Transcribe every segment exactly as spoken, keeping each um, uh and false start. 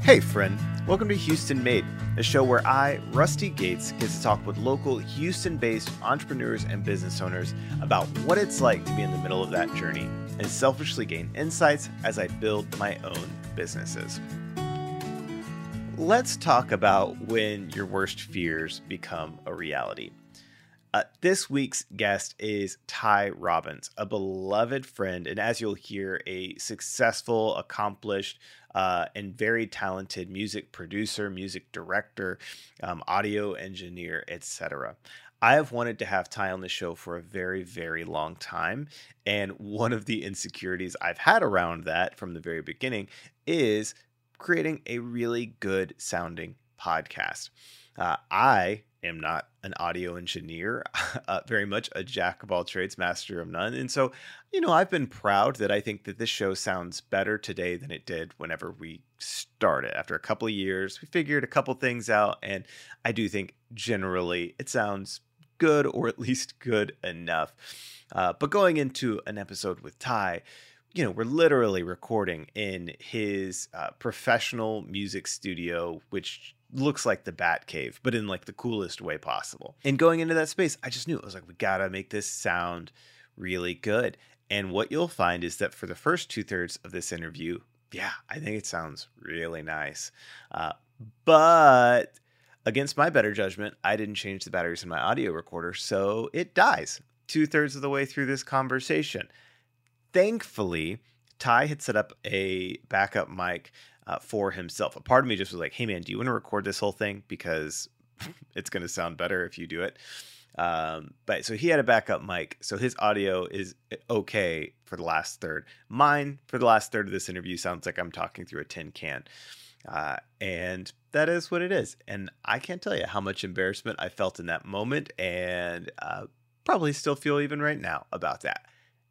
Hey friend, welcome to Houston Made, a show where I, Rusty Gates, get to talk with local Houston-based entrepreneurs and business owners about what it's like to be in the middle of that journey and selfishly gain insights as I build my own businesses. Let's talk about when your worst fears become a reality. Uh, this week's guest is Ty Robbins, a beloved friend, and as you'll hear, a successful, accomplished, uh, and very talented music producer, music director, um, audio engineer, et cetera. I have wanted to have Ty on the show for a very, very long time, and one of the insecurities I've had around that from the very beginning is creating a really good sounding podcast. Uh, I am not an audio engineer, uh, very much a jack of all trades, master of none. And so, you know, I've been proud that I think that this show sounds better today than it did whenever we started. After a couple of years, we figured a couple things out, and I do think generally it sounds good, or at least good enough. Uh, but going into an episode with Ty, you know, we're literally recording in his uh, professional music studio, which looks like the Bat Cave, but in like the coolest way possible. And going into that space, I just knew, I was like, we gotta make this sound really good. And what you'll find is that for the first two thirds of this interview, yeah, I think it sounds really nice. Uh, but against my better judgment, I didn't change the batteries in my audio recorder, so it dies two thirds of the way through this conversation. Thankfully, Ty had set up a backup mic uh, for himself. A part of me just was like, hey man, do you want to record this whole thing? Because it's going to sound better if you do it. Um, but so he had a backup mic. So his audio is okay for the last third. Mine for the last third of this interview sounds like I'm talking through a tin can. Uh, and that is what it is. And I can't tell you how much embarrassment I felt in that moment, and uh, probably still feel even right now about that.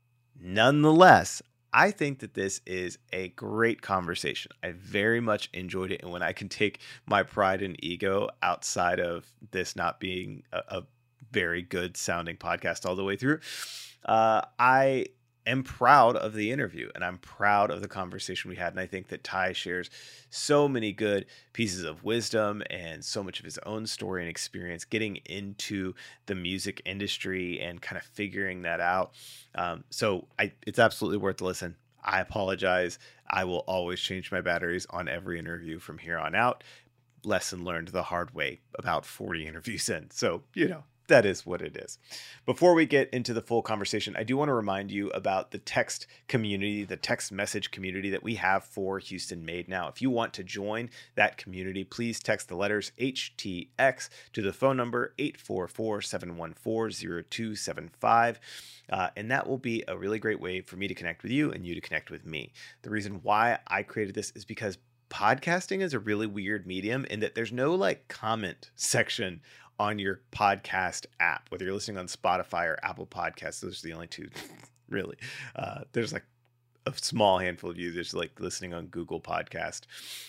Nonetheless, I think that this is a great conversation. I very much enjoyed it. And when I can take my pride and ego outside of this not being a, a very good sounding podcast all the way through, uh, I am proud of the interview, and I'm proud of the conversation we had. And I think that Ty shares so many good pieces of wisdom and so much of his own story and experience getting into the music industry and kind of figuring that out. Um, so I, it's absolutely worth the listen. I apologize. I will always change my batteries on every interview from here on out. Lesson learned the hard way about forty interviews in. So, you know, that is what it is. Before we get into the full conversation, I do want to remind you about the text community, the text message community that we have for Houston Made. Now, if you want to join that community, please text the letters H T X to the phone number eight four four, seven one four, zero two seven five. Uh, and that will be a really great way for me to connect with you and you to connect with me. The reason why I created this is because podcasting is a really weird medium in that there's no like comment section on your podcast app, whether you're listening on Spotify or Apple Podcasts. Those are the only two, really. Uh, there's like a small handful of users like listening on Google Podcast.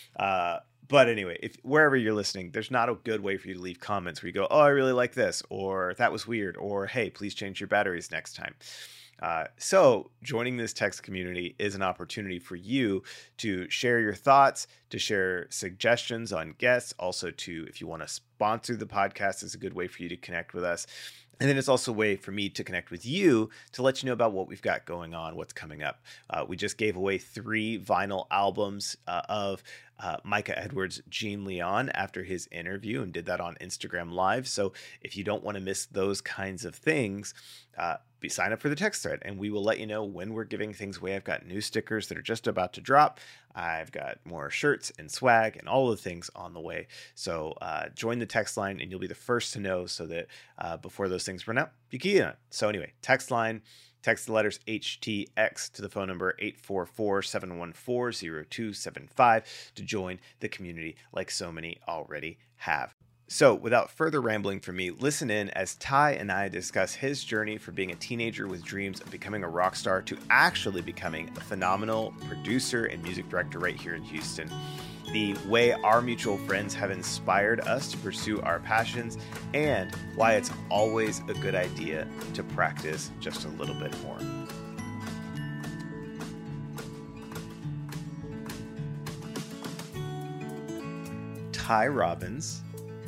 Uh, but anyway, if wherever you're listening, there's not a good way for you to leave comments where you go, oh, I really like this, or that was weird, or hey, please change your batteries next time. Uh, so joining this text community is an opportunity for you to share your thoughts, to share suggestions on guests, also to, if you want to sponsor the podcast, is a good way for you to connect with us. And then it's also a way for me to connect with you to let you know about what we've got going on, what's coming up. Uh, we just gave away three vinyl albums uh, of uh, Micah Edwards' Gene Leon after his interview, and did that on Instagram Live. So if you don't want to miss those kinds of things, uh, be sign up for the text thread, and we will let you know when we're giving things away. I've got new stickers that are just about to drop. I've got more shirts and swag and all of the things on the way. So uh, join the text line, and you'll be the first to know, so that uh, before those things run out, you can get on it. So anyway, text line, text the letters H T X to the phone number eight four four, seven one four, zero two seven five to join the community like so many already have. So without further rambling from me, listen in as Ty and I discuss his journey from being a teenager with dreams of becoming a rock star to actually becoming a phenomenal producer and music director right here in Houston. The way our mutual friends have inspired us to pursue our passions, and why it's always a good idea to practice just a little bit more. Ty Robbins,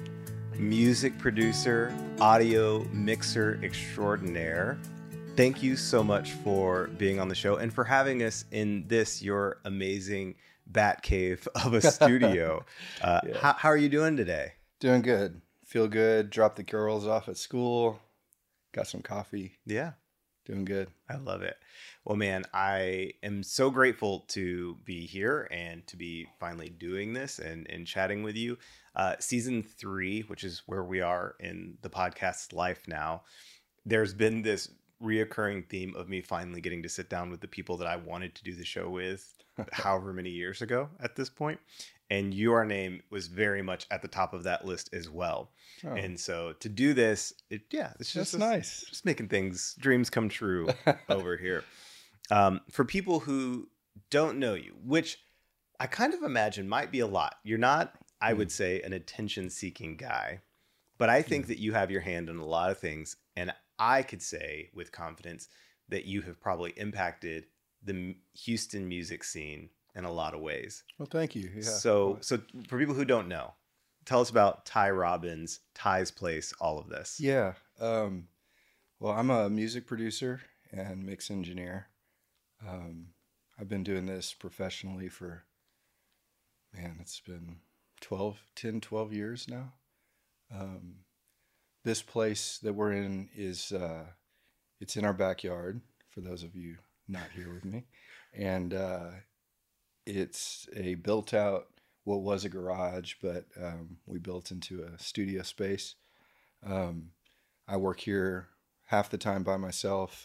music producer, audio mixer extraordinaire. Thank you so much for being on the show and for having us in this, your amazing bat cave of a studio. uh, Yeah. how, how are you doing today? Doing good. Feel good. Dropped the girls off at school. Got some coffee. Yeah. Doing good. I love it. Well, man, I am so grateful to be here and to be finally doing this and, and chatting with you. Uh, season three, which is where we are in the podcast's life now, there's been this reoccurring theme of me finally getting to sit down with the people that I wanted to do the show with however many years ago at this point. And your name was very much at the top of that list as well. Oh. And so to do this, it, yeah, it's just That's nice. Just making things, dreams come true over here. Um, for people who don't know you, which I kind of imagine might be a lot. You're not, I mm. would say, an attention-seeking guy, but I think mm. that you have your hand in a lot of things. And I could say with confidence that you have probably impacted the Houston music scene in a lot of ways. Well, thank you. Yeah. So, so for people who don't know, tell us about Ty Robbins, Ty's Place, all of this. Yeah. Um, well, I'm a music producer and mix engineer. Um, I've been doing this professionally for, man, it's been twelve, ten, twelve years now. Um, this place that we're in is, uh, it's in our backyard, for those of you not here with me. And, uh, it's a built out, what was a garage, but um, we built into a studio space. Um, I work here half the time by myself,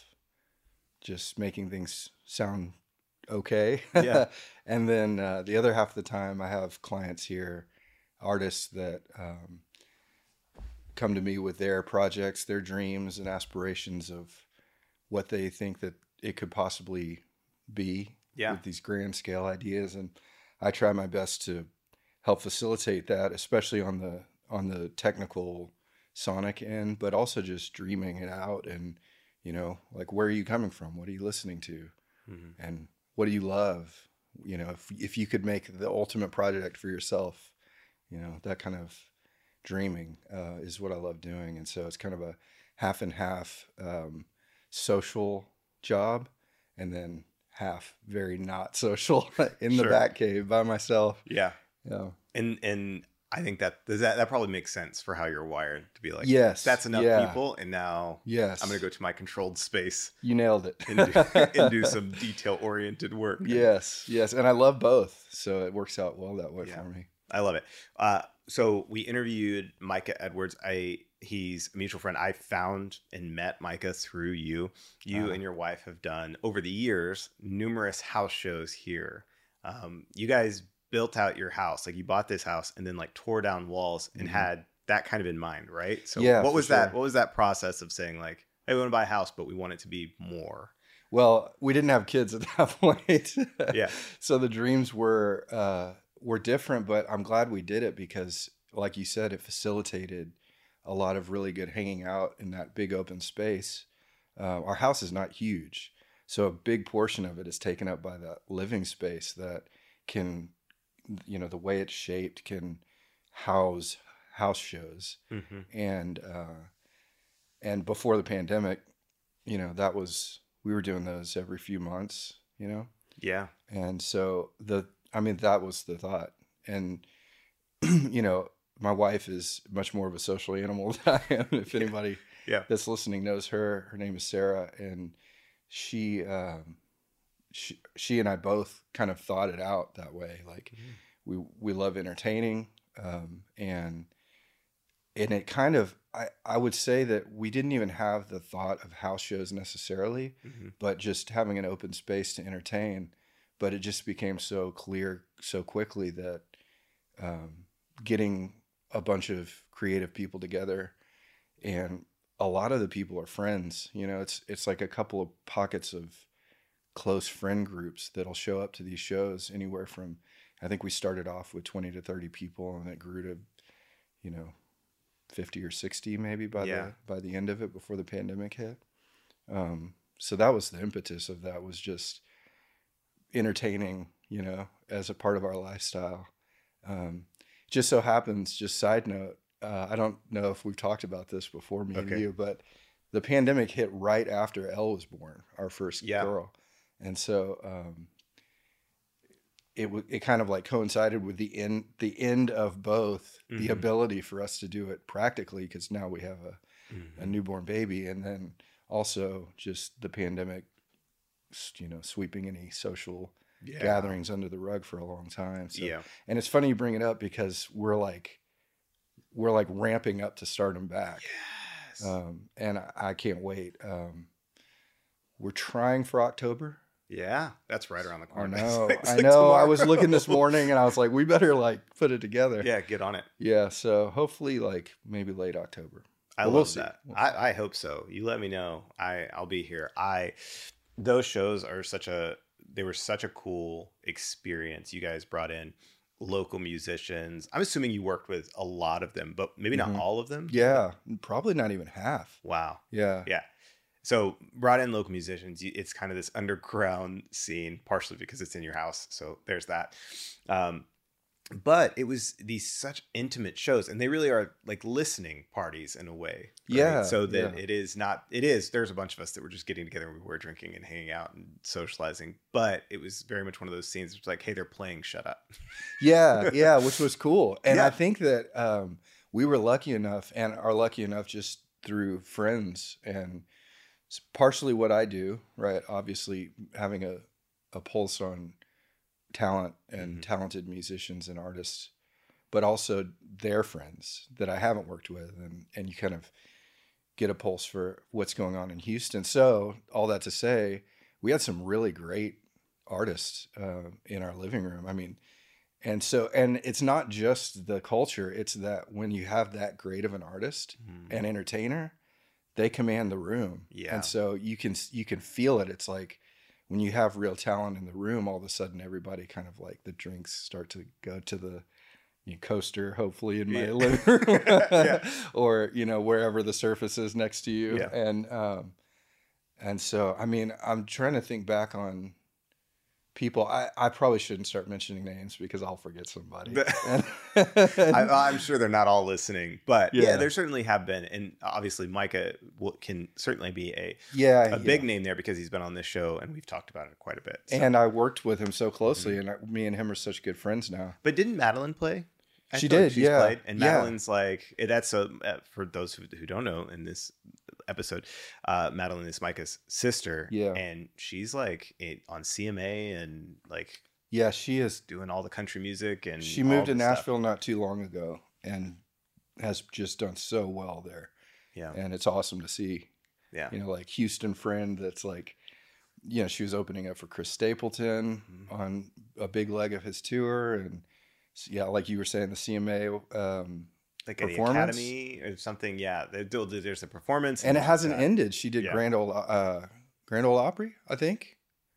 just making things sound okay. Yeah. And then uh, the other half of the time I have clients here, artists that um, come to me with their projects, their dreams and aspirations of what they think that it could possibly be. Yeah. With these grand scale ideas, and I try my best to help facilitate that, especially on the on the technical sonic end, but also just dreaming it out and, you know, like, where are you coming from? What are you listening to? Mm-hmm. And what do you love? You know, if if you could make the ultimate project for yourself, you know, that kind of dreaming uh, is what I love doing. And so it's kind of a half and half um, social job, and then half very not social in the sure. back cave by myself. Yeah. Yeah. And and I think that that that probably makes sense for how you're wired to be like, yes, that's enough yeah. people, and now yes. I'm going to go to my controlled space. You nailed it. and, do, and do some detail oriented work. Yes. Yes. And I love both. So it works out well that way yeah. for me. I love it. Uh, so we interviewed Micah Edwards. I He's a mutual friend. I found and met Micah through you. You uh-huh. and your wife have done, over the years, numerous house shows here. Um, you guys built out your house. Like, you bought this house and then like tore down walls and mm-hmm. had that kind of in mind, right? So yeah, what was sure. that? What was that process of saying, like, hey, we want to buy a house, but we want it to be more? Well, we didn't have kids at that point. Yeah. So the dreams were uh, were different, but I'm glad we did it because, like you said, it facilitated a lot of really good hanging out in that big open space. Uh, our house is not huge, so a big portion of it is taken up by that living space that can, you know, the way it's shaped can house house shows. Mm-hmm. And uh, and before the pandemic, you know, that was, we were doing those every few months, you know? Yeah. And so the, I mean, that was the thought. And, you know, my wife is much more of a social animal than I am. If anybody yeah. that's listening knows her, her name is Sarah, and she, um, she, she and I both kind of thought it out that way. Like, mm-hmm. we, we love entertaining, um, and, and it kind of, I, I would say that we didn't even have the thought of house shows necessarily, mm-hmm. but just having an open space to entertain. But it just became so clear so quickly that, um, getting a bunch of creative people together, and a lot of the people are friends, you know, it's, it's like a couple of pockets of close friend groups that'll show up to these shows, anywhere from, I think we started off with twenty to thirty people, and it grew to, you know, fifty or sixty maybe by yeah. the, by the end of it, before the pandemic hit. Um, so that was the impetus of that, was just entertaining, you know, as a part of our lifestyle. Um, just so happens, just side note, uh, I don't know if we've talked about this before, me Okay. and you, but the pandemic hit right after Elle was born, our first Yeah. girl. And so um, it w- it kind of like coincided with the end, the end of both Mhm. the ability for us to do it practically, because now we have a, Mhm. a newborn baby, and then also just the pandemic, you know, sweeping any social Yeah. gatherings under the rug for a long time. So, Yeah. and it's funny you bring it up because we're like, we're like ramping up to start them back. Yes. Um, and I, I can't wait. Um, we're trying for October. Yeah, that's right around the I corner. know. It's I like know. I was tomorrow. looking this morning and I was like, we better like put it together. Yeah, get on it. Yeah. So hopefully like maybe late October. I But love we'll see. that. We'll see. I, I hope so. You let me know. I I'll be here. I those shows are such a they were such a cool experience. You guys brought in local musicians. I'm assuming you worked with a lot of them, but maybe Mhm. not all of them. Yeah. Probably not even half. Wow. Yeah. Yeah. So brought in local musicians. You- It's kind of this underground scene, partially because it's in your house. So there's that. Um, but it was these such intimate shows, and they really are like listening parties in a way. right? Yeah, So that yeah. it is not. It is. There's a bunch of us that were just getting together and we were drinking and hanging out and socializing. But it was very much one of those scenes. It's like, hey, they're playing. Shut up. Yeah, yeah, which was cool. And Yeah. I think that um, we were lucky enough and are lucky enough just through friends and s- partially what I do, right? Obviously, having a, a pulse on talent and Mhm. talented musicians and artists, but also their friends that I haven't worked with. And, and you kind of get a pulse for what's going on in Houston. So, all that to say, we had some really great artists uh, in our living room. I mean, and so, and it's not just the culture, it's that when you have that great of an artist Mhm. and entertainer, they command the room. Yeah. And so you can, you can feel it. It's like when you have real talent in the room, all of a sudden everybody kind of like the drinks start to go to the you know, coaster, hopefully in my Yeah. living room Yeah. or, you know, wherever the surface is next to you. Yeah. And, um, and so, I mean, I'm trying to think back on people. I, I probably shouldn't start mentioning names because I'll forget somebody. And- I, I'm sure they're not all listening, but yeah. Yeah. there certainly have been, and obviously Micah will, can certainly be a yeah, a big yeah. name there because he's been on this show and we've talked about it quite a bit. so. And I worked with him so closely, Mm-hmm. and I, me and him are such good friends now. But didn't Madeline play? I She feel like did, she's yeah. Played, and Yeah. Madeline's like that's a uh, for those who, who don't know in this episode, uh, Madeline is Micah's sister, Yeah. and she's like it, on C M A and like Yeah, she is. doing all the country music and She all moved to this stuff. Nashville not too long ago and has just done so well there. Yeah, And it's awesome to see. yeah, You know, like Houston friend that's like, you know, she was opening up for Chris Stapleton Mhm. on a big leg of his tour. And yeah, like you were saying, the C M A. Um, like at the performance? academy or something. Yeah, they do- there's a performance, and it there's hasn't that. ended. She did Yeah. Grand Ole, uh, Grand Ole Opry, I think.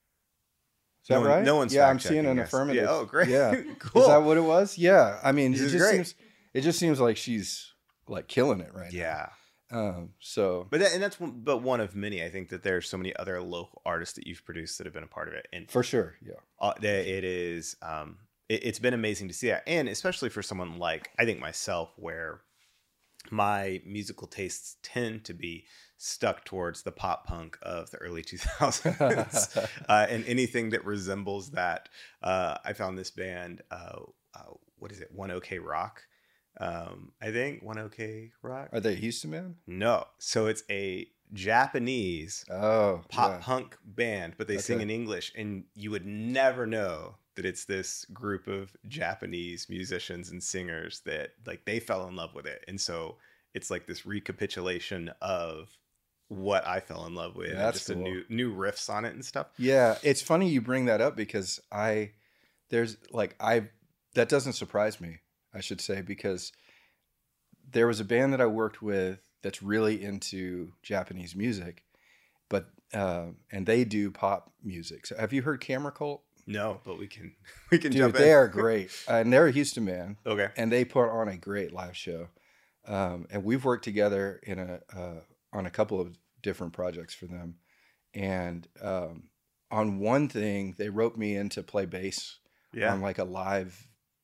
Is that No one- right? no one's Yeah, I'm seeing fact-checking an us. affirmative. Yeah, oh, great. Yeah. Cool. Is that what it was? Yeah. I mean, This it is just great. seems it just seems like she's like killing it right Yeah. now. Um, so But that, and that's one, but one of many. I think that there's so many other local artists that you've produced that have been a part of it, and for sure, yeah. uh, that it is um, it, it's been amazing to see that, and especially for someone like I think myself, where my musical tastes tend to be stuck towards the pop punk of the early two thousands, uh, and anything that resembles that. Uh, I found this band. Uh, uh, what is it? One OK Rock. Um, I think One OK Rock. Are they Houston man? No. So it's a Japanese Oh, pop yeah. punk band, but they sing Okay. in English, and you would never know that it's this group of Japanese musicians and singers that like they fell in love with it. And so it's like this recapitulation of what I fell in love with, and That's just a cool. new new riffs on it and stuff. Yeah, it's funny you bring that up because I there's like I that doesn't surprise me, I should say, because there was a band that I worked with that's really into Japanese music, but uh, and they do pop music. So have you heard Camera Cult? No, but we can we can Dude, jump in. they are great, and they're a Houston band, Okay. and they put on a great live show. Um, and we've worked together in a uh, on a couple of different projects for them. And um, on one thing, they roped me in to play bass Yeah. on like a live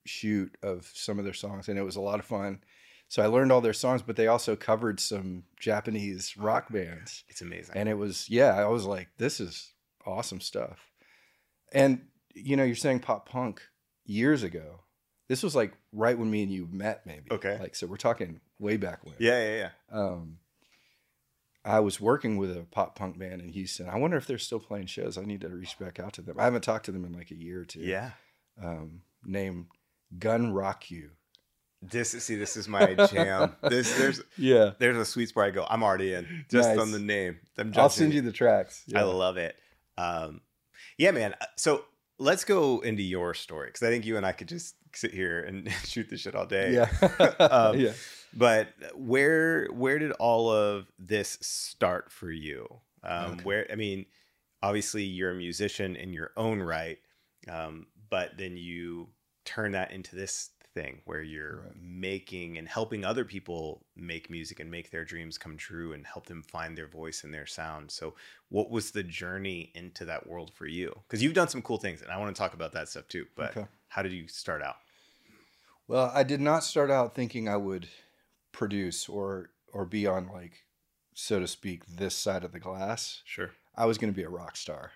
shoot of some of their songs, and it was a lot of fun. So I learned all their songs, but they also covered some Japanese rock bands. It's amazing. And it was, yeah, I was like, this is awesome stuff. And, you know, you're saying pop punk years ago. This was like right when me and you met, maybe. Okay. Like, so we're talking way back when. Yeah, yeah, yeah. Um, I was working with a pop punk band in Houston. I wonder if they're still playing shows. I need to reach back out to them. I haven't talked to them in like a year or two. Yeah. Um, named Gun Rock You. This see, this is my jam. This there's Yeah. there's a sweet spot I go. I'm already in just Nice. on the name. I'm I'll judging send it. you the tracks. I Yeah. love it. Um, yeah, man. So let's go into your story because I think you and I could just sit here and shoot the shit all day. Yeah. um, yeah. But where where did all of this start for you? Um, Okay. Where I mean, obviously you're a musician in your own right, um, but then you turn that into this thing where you're Right. making and helping other people make music and make their dreams come true and help them find their voice and their sound. So what was the journey into that world for you? Because you've done some cool things and I want to talk about that stuff too. But Okay. how did you start out? Well, I did not start out thinking I would produce or or be on, like, so to speak, this side of the glass. Sure. I was going to be a rock star.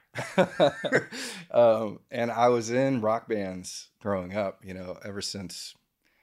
um, and I was in rock bands growing up, you know, ever since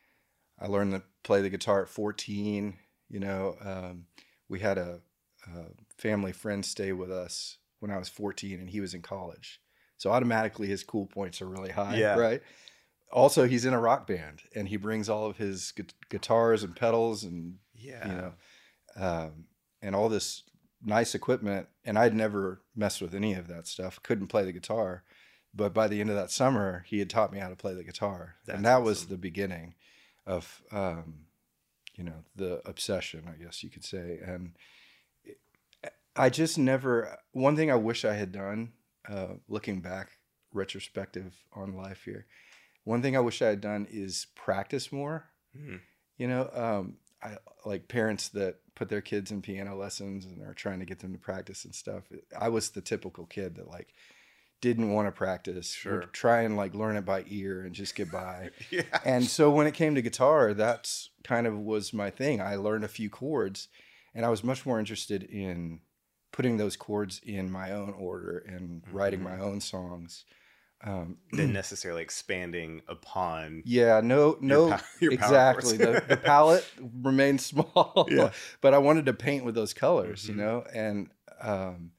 I learned to play the guitar at fourteen. You know, um, we had a, a family friend stay with us when I was fourteen and he was in college. So automatically his cool points are really high, Yeah. right? Also, he's in a rock band and he brings all of his gu- guitars and pedals and, Yeah. you know, um, and all this nice equipment. And I'd never messed with any of that stuff. Couldn't play the guitar. But by the end of that summer, he had taught me how to play the guitar. That's and that was awesome. the beginning of, um, you know, the obsession, I guess you could say. And it- I just never, one thing I wish I had done, uh, looking back, retrospective on life here, one thing I wish I had done is practice more. Mhm. You know, um, I like parents that put their kids in piano lessons and are trying to get them to practice and stuff. I was the typical kid that like didn't want to practice, Sure. would try and like learn it by ear and just get by. Yeah. And so when it came to guitar, that's kind of was my thing. I learned a few chords and I was much more interested in putting those chords in my own order and writing Mhm. my own songs. Um, Than necessarily expanding upon yeah, no, no, pa- your power exactly. chords. the, the palette remained small, Yeah. but I wanted to paint with those colors, Mhm. you know, and um,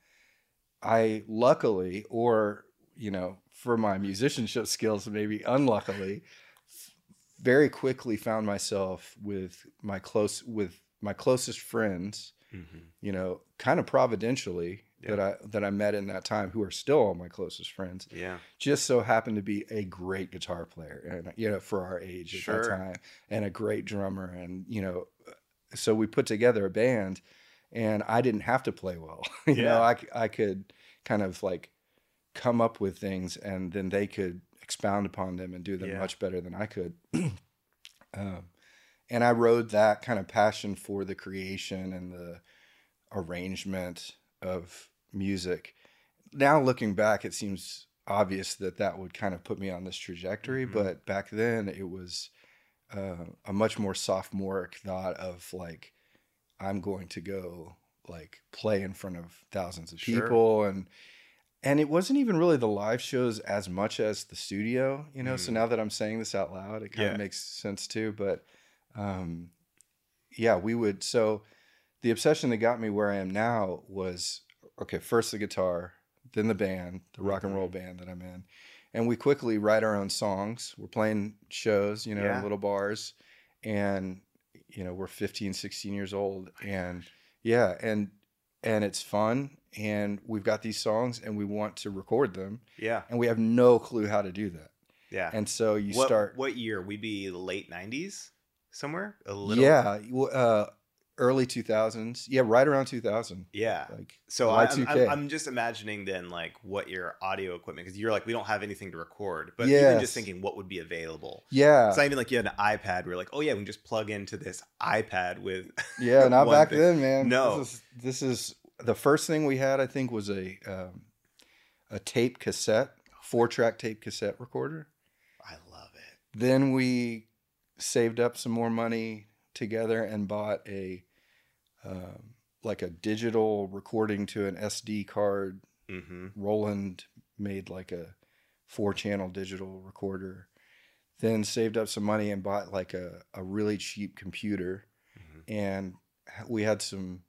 I luckily, or, you know, for my musicianship skills, maybe unluckily, very quickly found myself with my close, with my closest friends, Mhm. you know, kind of providentially Yeah. that I, that I met in that time, who are still all my closest friends, Yeah. just so happened to be a great guitar player, and you know, for our age at Sure. that time, and a great drummer, and you know, so we put together a band, and I didn't have to play well. you Yeah. know, I c- I could kind of like come up with things, and then they could expound upon them and do them Yeah. much better than I could. um, and I rode that kind of passion for the creation and the arrangement of music. Now looking back, it seems obvious that that would kind of put me on this trajectory, Mhm. but back then it was uh, a much more sophomoric thought of like, I'm going to go like play in front of thousands of Sure. people, and and it wasn't even really the live shows as much as the studio, you know. So Mm. now that I'm saying this out loud, it kind Yeah. of makes sense too. But um, yeah, we would. So the obsession that got me where I am now was, okay, first the guitar, then the band, the rock and roll Mhm. band that I'm in. And we quickly write our own songs. We're playing shows, you know, Yeah. in little bars. And, you know, we're fifteen, sixteen years old. And yeah, and and it's fun. And we've got these songs and we want to record them. Yeah. And we have no clue how to do that. Yeah. And so you what, start. What year? We'd be late nineties somewhere? A little. Yeah. well, Uh, early two thousands. Yeah, right around two thousand. Yeah. Like So I, Y two I'm, K. I'm, I'm just imagining then like what your audio equipment, because you're like, we don't have anything to record, but Yes. even just thinking what would be available. Yeah. It's not even like you had an iPad where you're like, oh yeah, we can just plug into this iPad with. Yeah, not one back thing. then, man. No. This is, this is the first thing we had, I think, was a um, a tape cassette, four track tape cassette recorder. I love it. then we saved up some more money together and bought a um, like a digital recording to an S D card. Mm-hmm. Roland made like a four channel digital recorder. Then saved up some money and bought like a, a really cheap computer. Mm-hmm. And we had some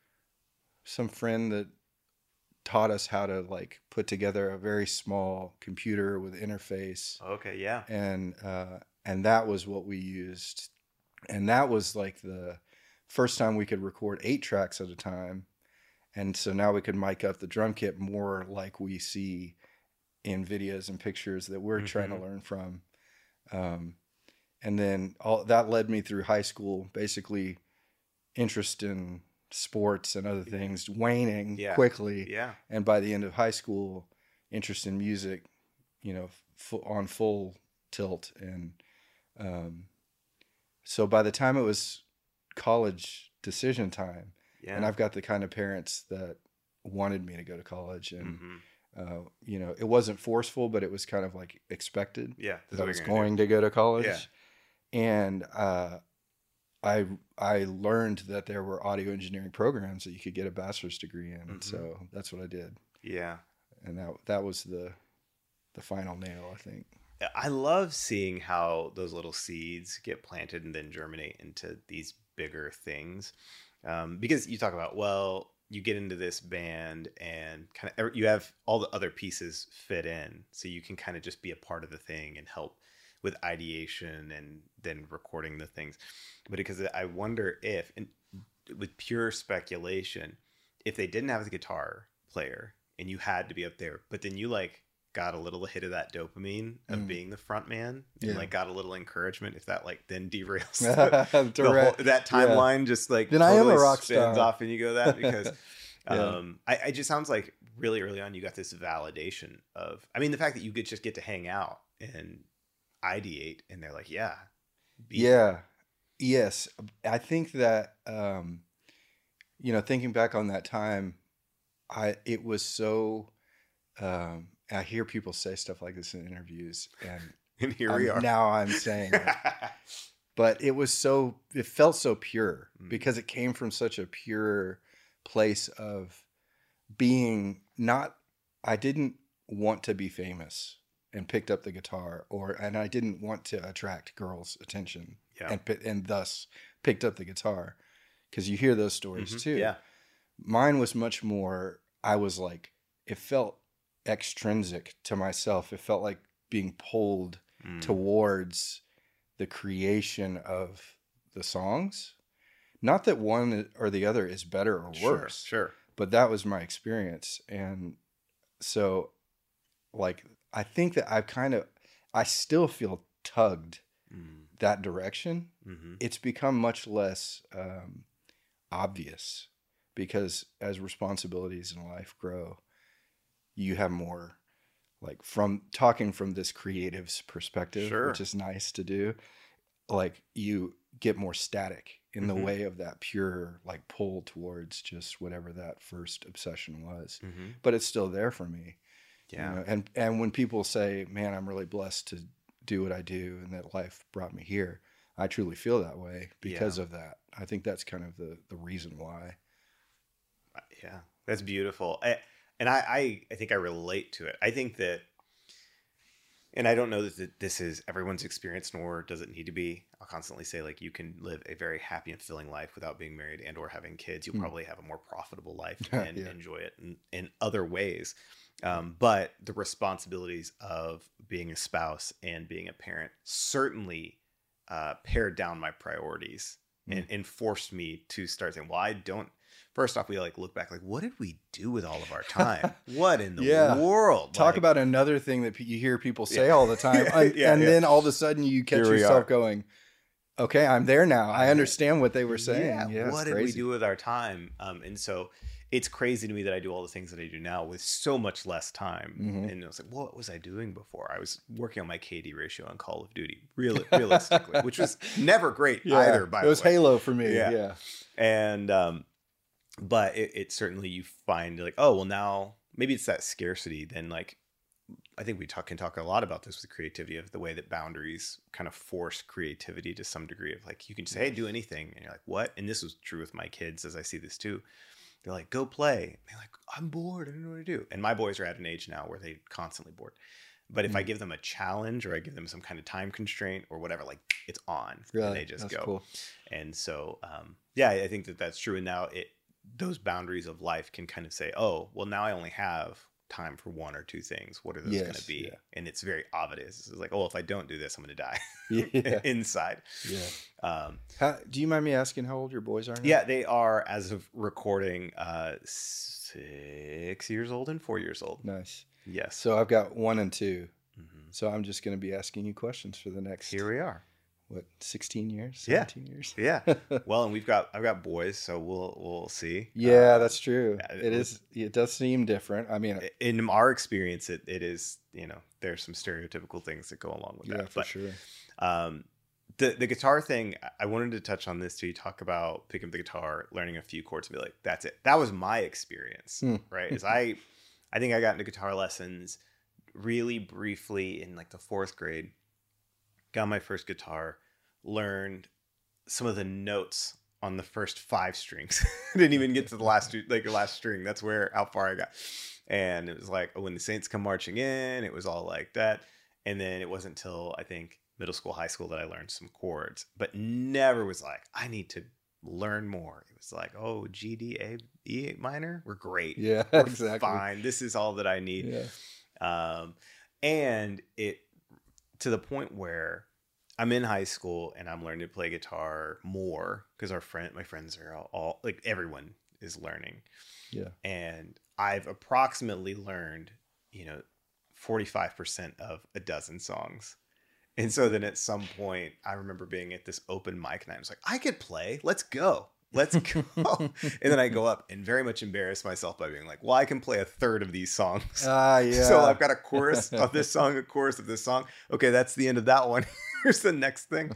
some friend that taught us how to like put together a very small computer with interface. Okay, yeah. And uh, and that was what we used. And that was like the first time we could record eight tracks at a time. And so now we could mic up the drum kit more like we see in videos and pictures that we're mm-hmm. trying to learn from. Um, and then all that led me through high school, basically interest in sports and other things waning yeah. quickly. Yeah. And by the end of high school, interest in music, you know, f- on full tilt. And, um, so by the time it was college decision time, yeah. and I've got the kind of parents that wanted me to go to college, and, mm-hmm. uh, you know, it wasn't forceful, but it was kind of like expected yeah, that I was going do. to go to college. Yeah. And, uh, I I learned that there were audio engineering programs that you could get a bachelor's degree in, and mm-hmm. so that's what I did. Yeah, and that that was the the final nail, I think. I love seeing how those little seeds get planted and then germinate into these bigger things, um, because you talk about, well, you get into this band and kind of you have all the other pieces fit in, so you can kind of just be a part of the thing and help with ideation and then recording the things. But because I wonder if, and with pure speculation, if they didn't have the guitar player and you had to be up there, but then you like got a little hit of that dopamine of mm. being the front man and yeah. like got a little encouragement, if that like then derails the, the whole, that timeline yeah. just like then totally I am a rock spins star. off and you go that because yeah. um I, I just sounds like really early on you got this validation of, I mean, the fact that you could just get to hang out and ideate and they're like, yeah. Yeah. Here. Yes. I think that, um, you know, thinking back on that time, I, it was so, um, I hear people say stuff like this in interviews, and, and here I'm, we are. Now I'm saying it. But it was so, it felt so pure mm. because it came from such a pure place of being not, I didn't want to be famous and picked up the guitar, or, and I didn't want to attract girls' attention yeah. and, and thus picked up the guitar. Cause you hear those stories mm-hmm. too. Yeah. Mine was much more, I was like, it felt extrinsic to myself. It felt like being pulled mm. towards the creation of the songs. Not that one or the other is better or worse, sure, sure. but that was my experience. And so like, I think that I've kind of, I still feel tugged mm. that direction. Mm-hmm. It's become much less um, obvious because as responsibilities in life grow, you have more, like, from talking from this creative's perspective, sure. which is nice to do. Like, you get more static in mm-hmm. the way of that pure, like, pull towards just whatever that first obsession was. Mm-hmm. But it's still there for me. Yeah. You know? And and when people say, man, I'm really blessed to do what I do and that life brought me here, I truly feel that way because yeah. of that. I think that's kind of the, the reason why. Yeah, that's beautiful. I, and I, I, I think I relate to it. I think that, and I don't know that this is everyone's experience, nor does it need to be. I'll constantly say, like, you can live a very happy and fulfilling life without being married and or having kids. You'll mm. probably have a more profitable life and yeah. enjoy it in, in other ways. Um, but the responsibilities of being a spouse and being a parent certainly uh, pared down my priorities mm. and, and forced me to start saying, well, I don't, first off, we like look back, like, what did we do with all of our time? What in the yeah. world? Talk like, about another thing that you hear people say yeah. all the time. yeah, and yeah. then all of a sudden you catch yourself going, okay, I'm there now. I understand what they were saying. Yeah, yeah what did we do with our time? Um, and so it's crazy to me that I do all the things that I do now with so much less time. Mm-hmm. And I was like, well, what was I doing before? I was working on my K D ratio on Call of Duty, real, realistically, which was never great yeah. either, by the way. It was Halo for me. Yeah. yeah. And, um, but it, it certainly, you find like, oh, well, now maybe it's that scarcity. Then like I think we talk can talk a lot about this with creativity, of the way that boundaries kind of force creativity to some degree. Of like, you can say, hey, do anything, and you're like, what? And this was true with my kids, as I see this too. They're like, go play. And they're like, I'm bored. I don't know what to do. And my boys are at an age now where they constantly bored. But if mm. I give them a challenge, or I give them some kind of time constraint or whatever, like, it's on, really? And they just that's go. Cool. And so, um, yeah, I think that that's true. And now it, those boundaries of life can kind of say, oh, well, now I only have time for one or two things. What are those yes, going to be? Yeah. And it's very obvious. It's like, oh, if I don't do this, I'm going to die yeah. inside. Yeah. Um, how, do you mind me asking how old your boys are now? Yeah, they are, as of recording, uh, six years old and four years old. Nice. Yes. So I've got one and two. Mm-hmm. So I'm just going to be asking you questions for the next. Here we are. What, sixteen years? seventeen yeah. years? Yeah. Well, and we've got, I've got boys, so we'll, we'll see. Yeah, uh, that's true. It, it is, it does seem different. I mean, in our experience, it, it is, you know, there's some stereotypical things that go along with yeah, that. Yeah, for but, sure. Um, the, the guitar thing, I wanted to touch on this too. You talk about picking up the guitar, learning a few chords, and be like, that's it. That was my experience, hmm. right? Is I, I think I got into guitar lessons really briefly in like the fourth grade, got my first guitar, learned some of the notes on the first five strings. I didn't even get to the last, like the last string. That's where, how far I got. And it was like, oh, when the Saints come marching in, it was all like that. And then it wasn't until I think middle school, high school that I learned some chords, but never was like, I need to learn more. It was like, oh, G, D, A, E minor, we're great. Yeah, we're exactly. Fine. This is all that I need. Yeah. Um, and it, to the point where I'm in high school and I'm learning to play guitar more because our friend, my friends are all, all like, everyone is learning. Yeah. And I've approximately learned, you know, forty-five percent of a dozen songs. And so then at some point I remember being at this open mic and I was like, I could play, let's go. Let's go. And then I go up and very much embarrass myself by being like, well, I can play a third of these songs. Ah, uh, yeah. So I've got a chorus of this song, a chorus of this song. Okay, that's the end of that one. Here's the next thing.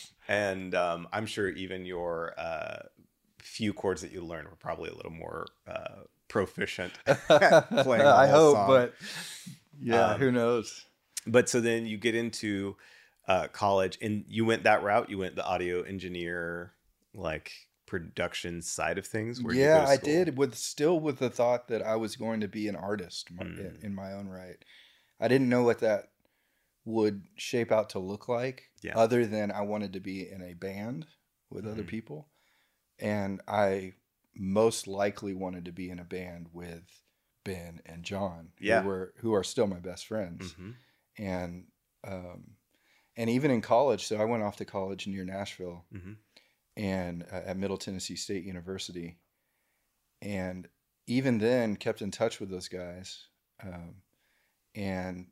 And um, I'm sure even your uh, few chords that you learned were probably a little more uh, proficient at playing a I hope, song. But yeah, um, who knows? But so then you get into uh, college and you went that route. You went the audio engineer, like production side of things. Where yeah, you I did, with still with the thought that I was going to be an artist mm. in, in my own right. I didn't know what that would shape out to look like, yeah. other than I wanted to be in a band with mm. other people. And I most likely wanted to be in a band with Ben and John, yeah. who were who are still my best friends. Mm-hmm. And um, and even in college, so I went off to college near Nashville, mm-hmm. and uh, at Middle Tennessee State University, and even then kept in touch with those guys, um, and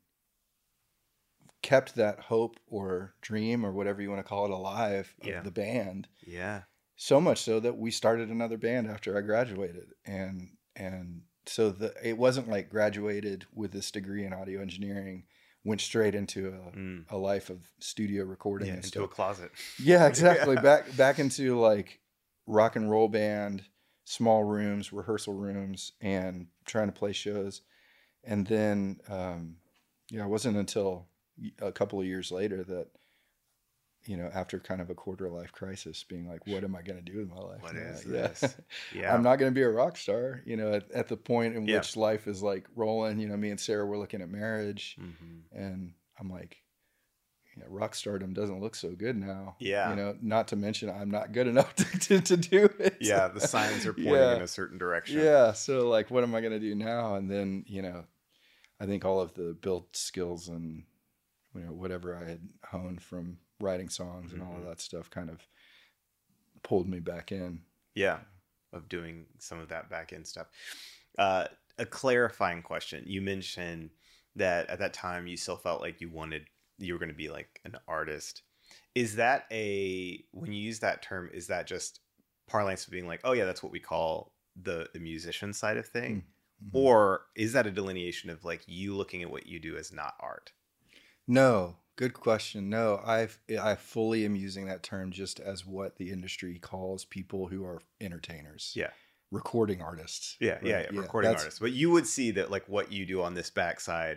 kept that hope or dream or whatever you want to call it alive of yeah. the band. Yeah. So much so that we started another band after I graduated, and and so the it wasn't like graduated with this degree in audio engineering, went straight into a, mm. a life of studio recording, yeah, and into stuff. a closet. Yeah, exactly. yeah. Back back into like rock and roll band, small rooms, rehearsal rooms, and trying to play shows. And then, um, yeah, it wasn't until a couple of years later that, you know, after kind of a quarter life crisis, being like, what am I going to do with my life? What is like, this? Yeah. yeah. I'm not going to be a rock star, you know, at, at the point in yeah. which life is like rolling. You know, me and Sarah were looking at marriage, mm-hmm. and I'm like, yeah, rock stardom doesn't look so good now. Yeah. You know, not to mention I'm not good enough to, to, to do it. Yeah. The signs are pointing yeah. in a certain direction. Yeah. So like, what am I going to do now? And then, you know, I think all of the built skills and, you know, whatever I had honed from writing songs and mm-hmm. all of that stuff kind of pulled me back in. Yeah. Of doing some of that back end stuff. Uh, a clarifying question. You mentioned that at that time you still felt like you wanted, you were going to be like an artist. Is that a, when you use that term, is that just parlance of being like, oh yeah, that's what we call the, the musician side of thing? Mm-hmm. Or is that a delineation of like you looking at what you do as not art? No, good question. No, I've, I fully am using that term just as what the industry calls people who are entertainers. Yeah. Recording artists. Yeah. Right? Yeah, yeah. yeah. Recording artists. But you would see that like what you do on this backside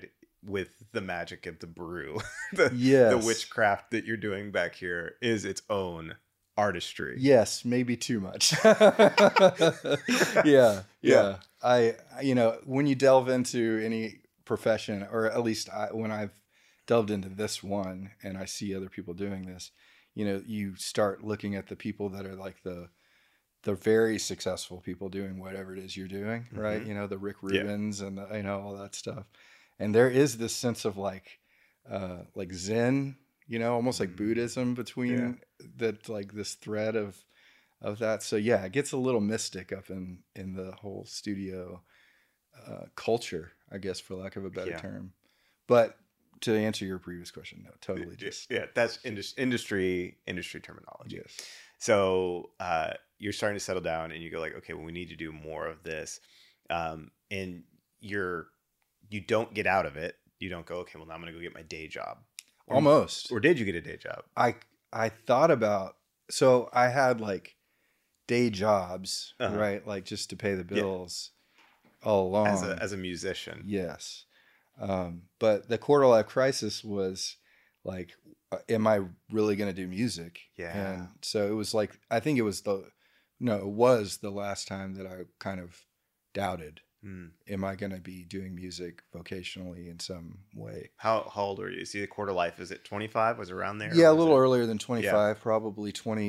with the magic of the brew. the, yes. the witchcraft that you're doing back here is its own artistry. Yes, maybe too much. yeah, yeah, Yeah. I, you know, when you delve into any profession, or at least I, when I've delved into this one and I see other people doing this, you know, you start looking at the people that are like the the very successful people doing whatever it is you're doing, mm-hmm. right? You know, the Rick Rubins yeah. and the, you know, all that stuff. And there is this sense of like, uh, like Zen, you know, almost like Buddhism between yeah. that, like this thread of, of that. So yeah, it gets a little mystic up in, in the whole studio, uh, culture, I guess, for lack of a better yeah. term. But to answer your previous question, no, totally just. Yeah. That's indus- industry, industry terminology. Yes. So, uh, you're starting to settle down and you go like, okay, well, we need to do more of this. Um, and you're, you don't get out of it. You don't go, okay, well, now I'm going to go get my day job. Or, Almost. Or did you get a day job? I, I thought about, so I had like day jobs, uh-huh. right? Like just to pay the bills yeah. all along. As a, as a musician. Yes. Um, but the quarter life crisis was like, am I really going to do music? Yeah. And so it was like, I think it was the, no, it was the last time that I kind of doubted, mm. am I going to be doing music vocationally in some way? How, how old were you? See, the quarter life, is it twenty-five? Was it around there? Yeah, a little it... earlier than twenty-five, yeah. probably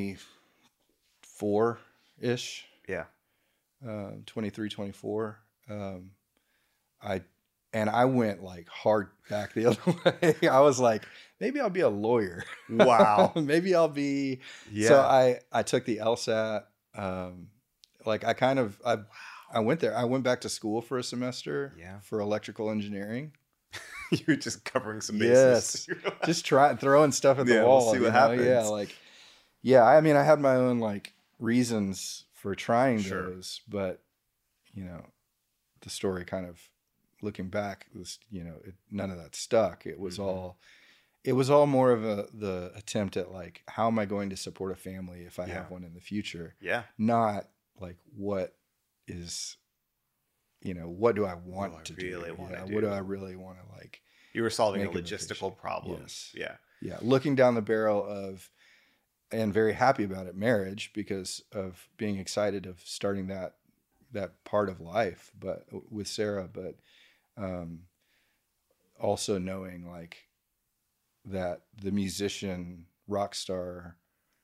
twenty-four-ish. Yeah. Uh, twenty-three, twenty-four. Um, I And I went like hard back the other way. I was like, maybe I'll be a lawyer. Wow. Maybe I'll be. Yeah. So I, I took the LSAT. Um, like I kind of, I, wow. I went there. I went back to school for a semester yeah. for electrical engineering. You're just covering some bases. Yes. Just trying, throwing stuff at the yeah, wall. We'll see what know? happens. Yeah. Like, yeah. I mean, I had my own like reasons for trying sure. those, but you know, the story kind of, looking back, was, you know, it, none of that stuck. It was mm-hmm. all, it was all more of a, the attempt at like, how am I going to support a family if I yeah. have one in the future? Yeah. Not like, what is, you know, what do I want what to I really do? Want yeah, to do? What do I really want to like? You were solving a logistical problem. Yes. Yeah. Yeah. Looking down the barrel of, and very happy about it, marriage, because of being excited of starting that, that part of life, but with Sarah, but um, also knowing like that the musician, rock star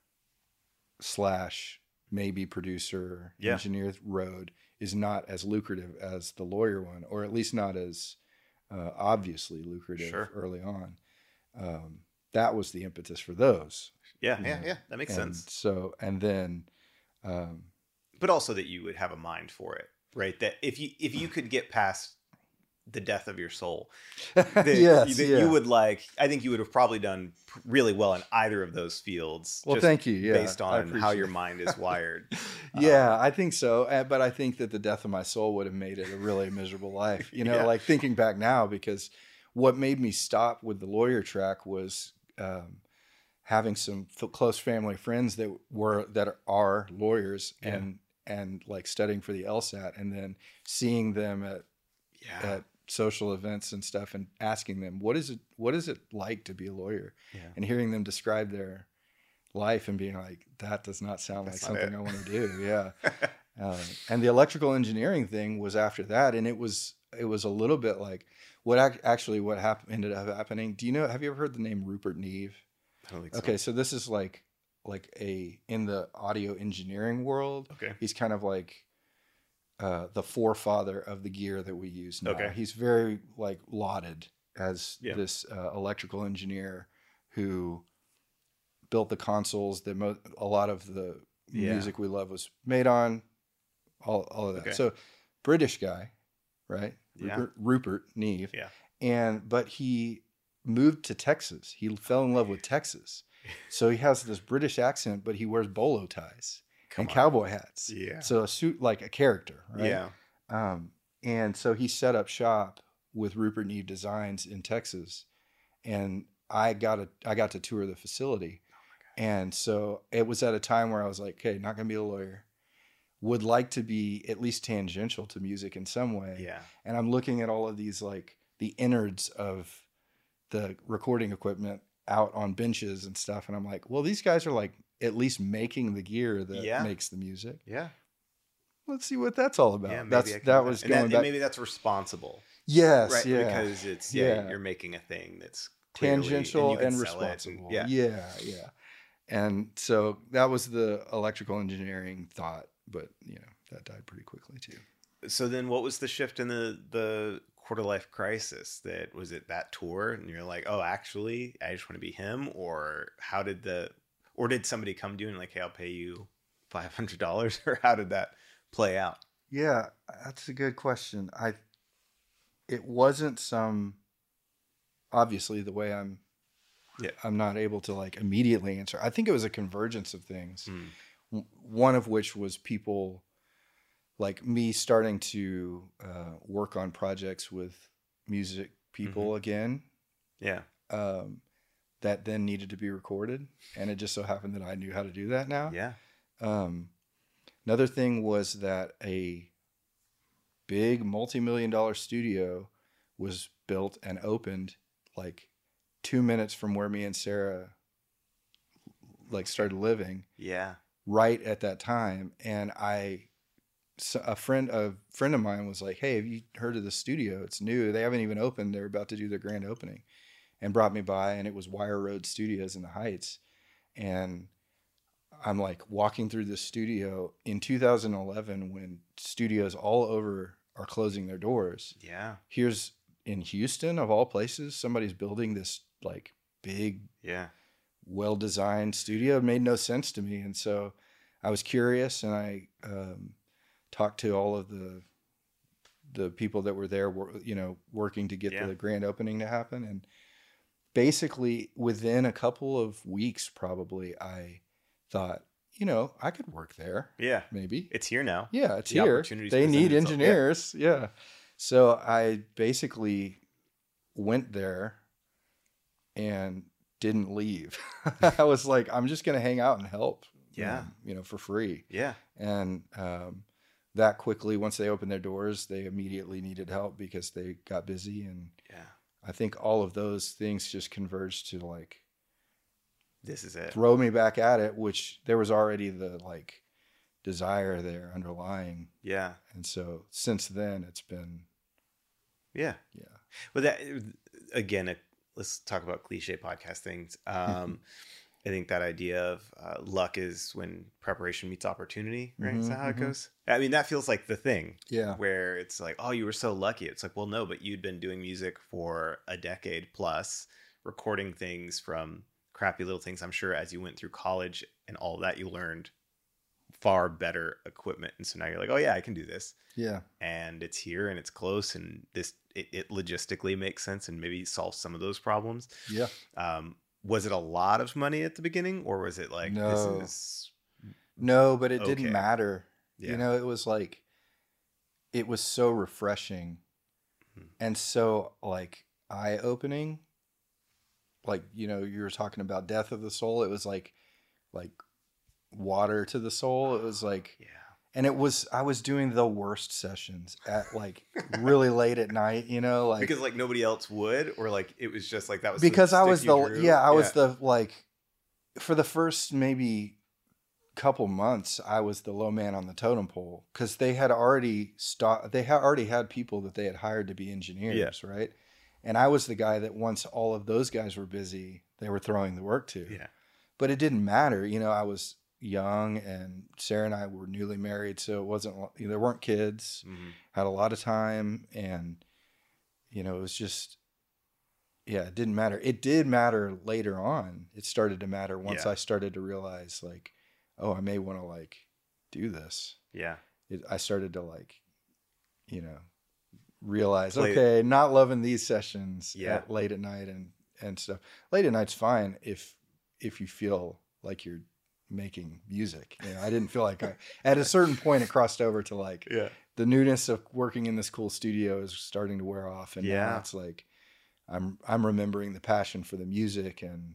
slash maybe producer, yeah. engineer road is not as lucrative as the lawyer one, or at least not as uh, obviously lucrative sure. early on. Um, that was the impetus for those. Yeah, yeah, know? yeah. That makes and sense. So, and then, um, but also that you would have a mind for it, right? That if you if you could get past the death of your soul, that, yes, that yeah. you would like. I think you would have probably done really well in either of those fields. Well, just thank you. Yeah, based on how your mind is wired. yeah, um, I think so. But I think that the death of my soul would have made it a really miserable life. You know, yeah. like thinking back now, because what made me stop with the lawyer track was um, having some f- close family friends that were that are lawyers yeah. and and like studying for the LSAT, and then seeing them at yeah. at social events and stuff, and asking them, what is it what is it like to be a lawyer? Yeah. And hearing them describe their life and being like, that does not sound That's like not something it. I want to do. Yeah. um, and the electrical engineering thing was after that, and it was it was a little bit like what ac- actually what happened ended up happening. Do you know, have you ever heard the name Rupert Neve? I don't think Okay, so. so this is like like a in the audio engineering world. Okay. He's kind of like Uh, the forefather of the gear that we use now. Okay. He's very like lauded as yeah. this uh, electrical engineer who built the consoles that mo- a lot of the yeah. music we love was made on. All, all of that. Okay. So British guy, right? Yeah. Rupert, Rupert Neve. Yeah. And but he moved to Texas. He fell in love with Texas. So he has this British accent, but he wears bolo ties. Come and on. cowboy hats. Yeah. So a suit like a character, right? Yeah. Um, and so he set up shop with Rupert Neve Designs in Texas, and I got a I got to tour the facility. Oh and so it was at a time where I was like, okay, not gonna be a lawyer. Would like to be at least tangential to music in some way. Yeah. And I'm looking at all of these like the innards of the recording equipment out on benches and stuff. And I'm like, well, these guys are like at least making the gear that yeah. makes the music. Yeah. Let's see what that's all about. Yeah, that's that was and going that, back. And maybe that's responsible. Yes, right? yeah, Because it's yeah, yeah, you're making a thing that's clearly, tangential and, and responsible. And, yeah, yeah, yeah. And so that was the electrical engineering thought, but you know that died pretty quickly too. So then, what was the shift in the the quarter life crisis? That was it that tour, and you're like, oh, actually, I just want to be him, or how did the, or did somebody come to you and like, hey, I'll pay you five hundred dollars, or how did that play out? Yeah, that's a good question. I, it wasn't some, obviously the way I'm, yeah, I'm not able to like immediately answer. I think it was a convergence of things. Mm. One of which was people like me starting to uh, work on projects with music people mm-hmm. again. Yeah. Um, that then needed to be recorded. And it just so happened that I knew how to do that now. Yeah. Um, Another thing was that a big multi-million dollar studio was built and opened like two minutes from where me and Sarah like started living. Yeah. Right at that time. And I, a friend, a friend of mine was like, hey, have you heard of the studio? It's new. They haven't even opened. They're about to do their grand opening, and brought me by, and it was Wire Road Studios in the Heights. And I'm like walking through the studio in two thousand eleven when studios all over are closing their doors. Yeah. Here's in Houston, of all places, somebody's building this like big, yeah, well-designed studio. It made no sense to me. And so I was curious, and I um, talked to all of the the people that were there, you know, working to get yeah. the grand opening to happen. And basically within a couple of weeks, probably, I thought, you know, I could work there. Yeah. Maybe. It's here now. Yeah, it's the here. They need engineers. Yeah. yeah. So I basically went there and didn't leave. I was like, I'm just going to hang out and help. Yeah. Um, you know, for free. Yeah. And um, that quickly, once they opened their doors, they immediately needed help because they got busy. And yeah, I think all of those things just converged to like, this is it. Throw me back at it, which there was already the like desire there underlying. Yeah. And so since then it's been. Yeah. Yeah. But that, again, it, let's talk about cliche podcast things. Um, I think that idea of uh, luck is when preparation meets opportunity, right? Mm-hmm, is that how mm-hmm. it goes? I mean, that feels like the thing. Yeah. Where it's like, oh, you were so lucky. It's like, well, no, but you'd been doing music for a decade plus, recording things from crappy little things. I'm sure as you went through college and all that, you learned far better equipment. And so now you're like, oh yeah, I can do this. Yeah. And it's here and it's close, and this, it, it logistically makes sense and maybe solves some of those problems. Yeah. Um, was it a lot of money at the beginning, or was it like, no. this is no, but it okay. didn't matter. Yeah. You know, it was like, it was so refreshing mm-hmm. and so like eye opening. Like, you know, you were talking about death of the soul. It was like, like water to the soul. It was like, yeah. And it was, I was doing the worst sessions at like really late at night, you know, like because like nobody else would, or like it was just like that was because I was the drew. yeah I yeah. was the like for the first maybe couple months I was the low man on the totem pole because they had already stopped. They had already had people that they had hired to be engineers, yeah. right? And I was the guy that once all of those guys were busy, they were throwing the work to. Yeah, but it didn't matter, you know. I was young, and Sarah and I were newly married, so it wasn't, you know, there weren't kids, mm-hmm. had a lot of time, and you know, it was just, yeah, it didn't matter. It did matter later on. It started to matter once yeah. I started to realize like, oh, I may want to like do this. Yeah. It, I started to like, you know, realize, Play. okay, not loving these sessions yeah. at late at night and, and stuff. Late at night's fine if, if you feel like you're making music. You know, I didn't feel like I, at a certain point it crossed over to like yeah. the newness of working in this cool studio is starting to wear off. And yeah. now it's like, I'm, I'm remembering the passion for the music. And,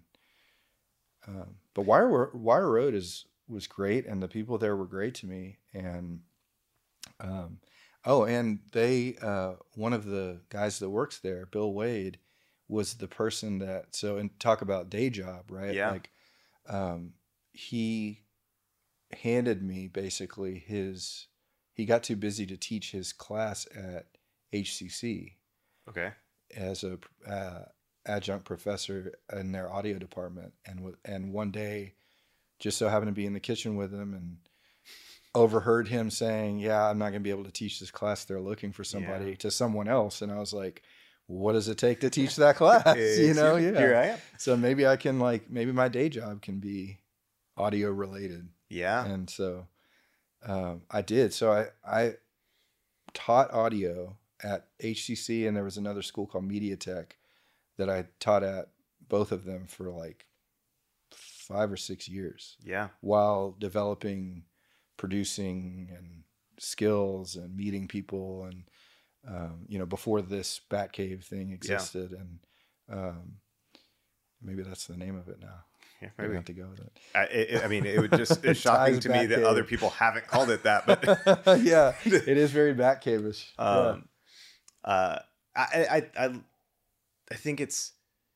um, but Wire, Wire Road is, was great. And the people there were great to me. And, um, Oh, and they, uh, one of the guys that works there, Bill Wade, was the person that, so, and talk about day job, right? Yeah. Like, um, he handed me basically his, he got too busy to teach his class at H C C Okay. as a uh, adjunct professor in their audio department. And, w- and one day, just so happened to be in the kitchen with him and overheard him saying, yeah, I'm not going to be able to teach this class. They're looking for somebody Yeah. to someone else. And I was like, what does it take to teach that class? You know? Yeah. Here I am. So maybe I can like, maybe my day job can be audio related. Yeah. And so um, I did. So I, I taught audio at H C C, and there was another school called Media Tech that I taught at, both of them, for like five or six years. Yeah. While developing producing and skills and meeting people, and um, you know, before this Batcave thing existed. Yeah. And um, maybe that's the name of it now. Yeah, maybe have to go with it. I, it, I mean, it would just it's shocking to me that other people haven't called it that, but yeah, it is very Batcave-ish. Um, yeah. uh, I, I, I, I think it's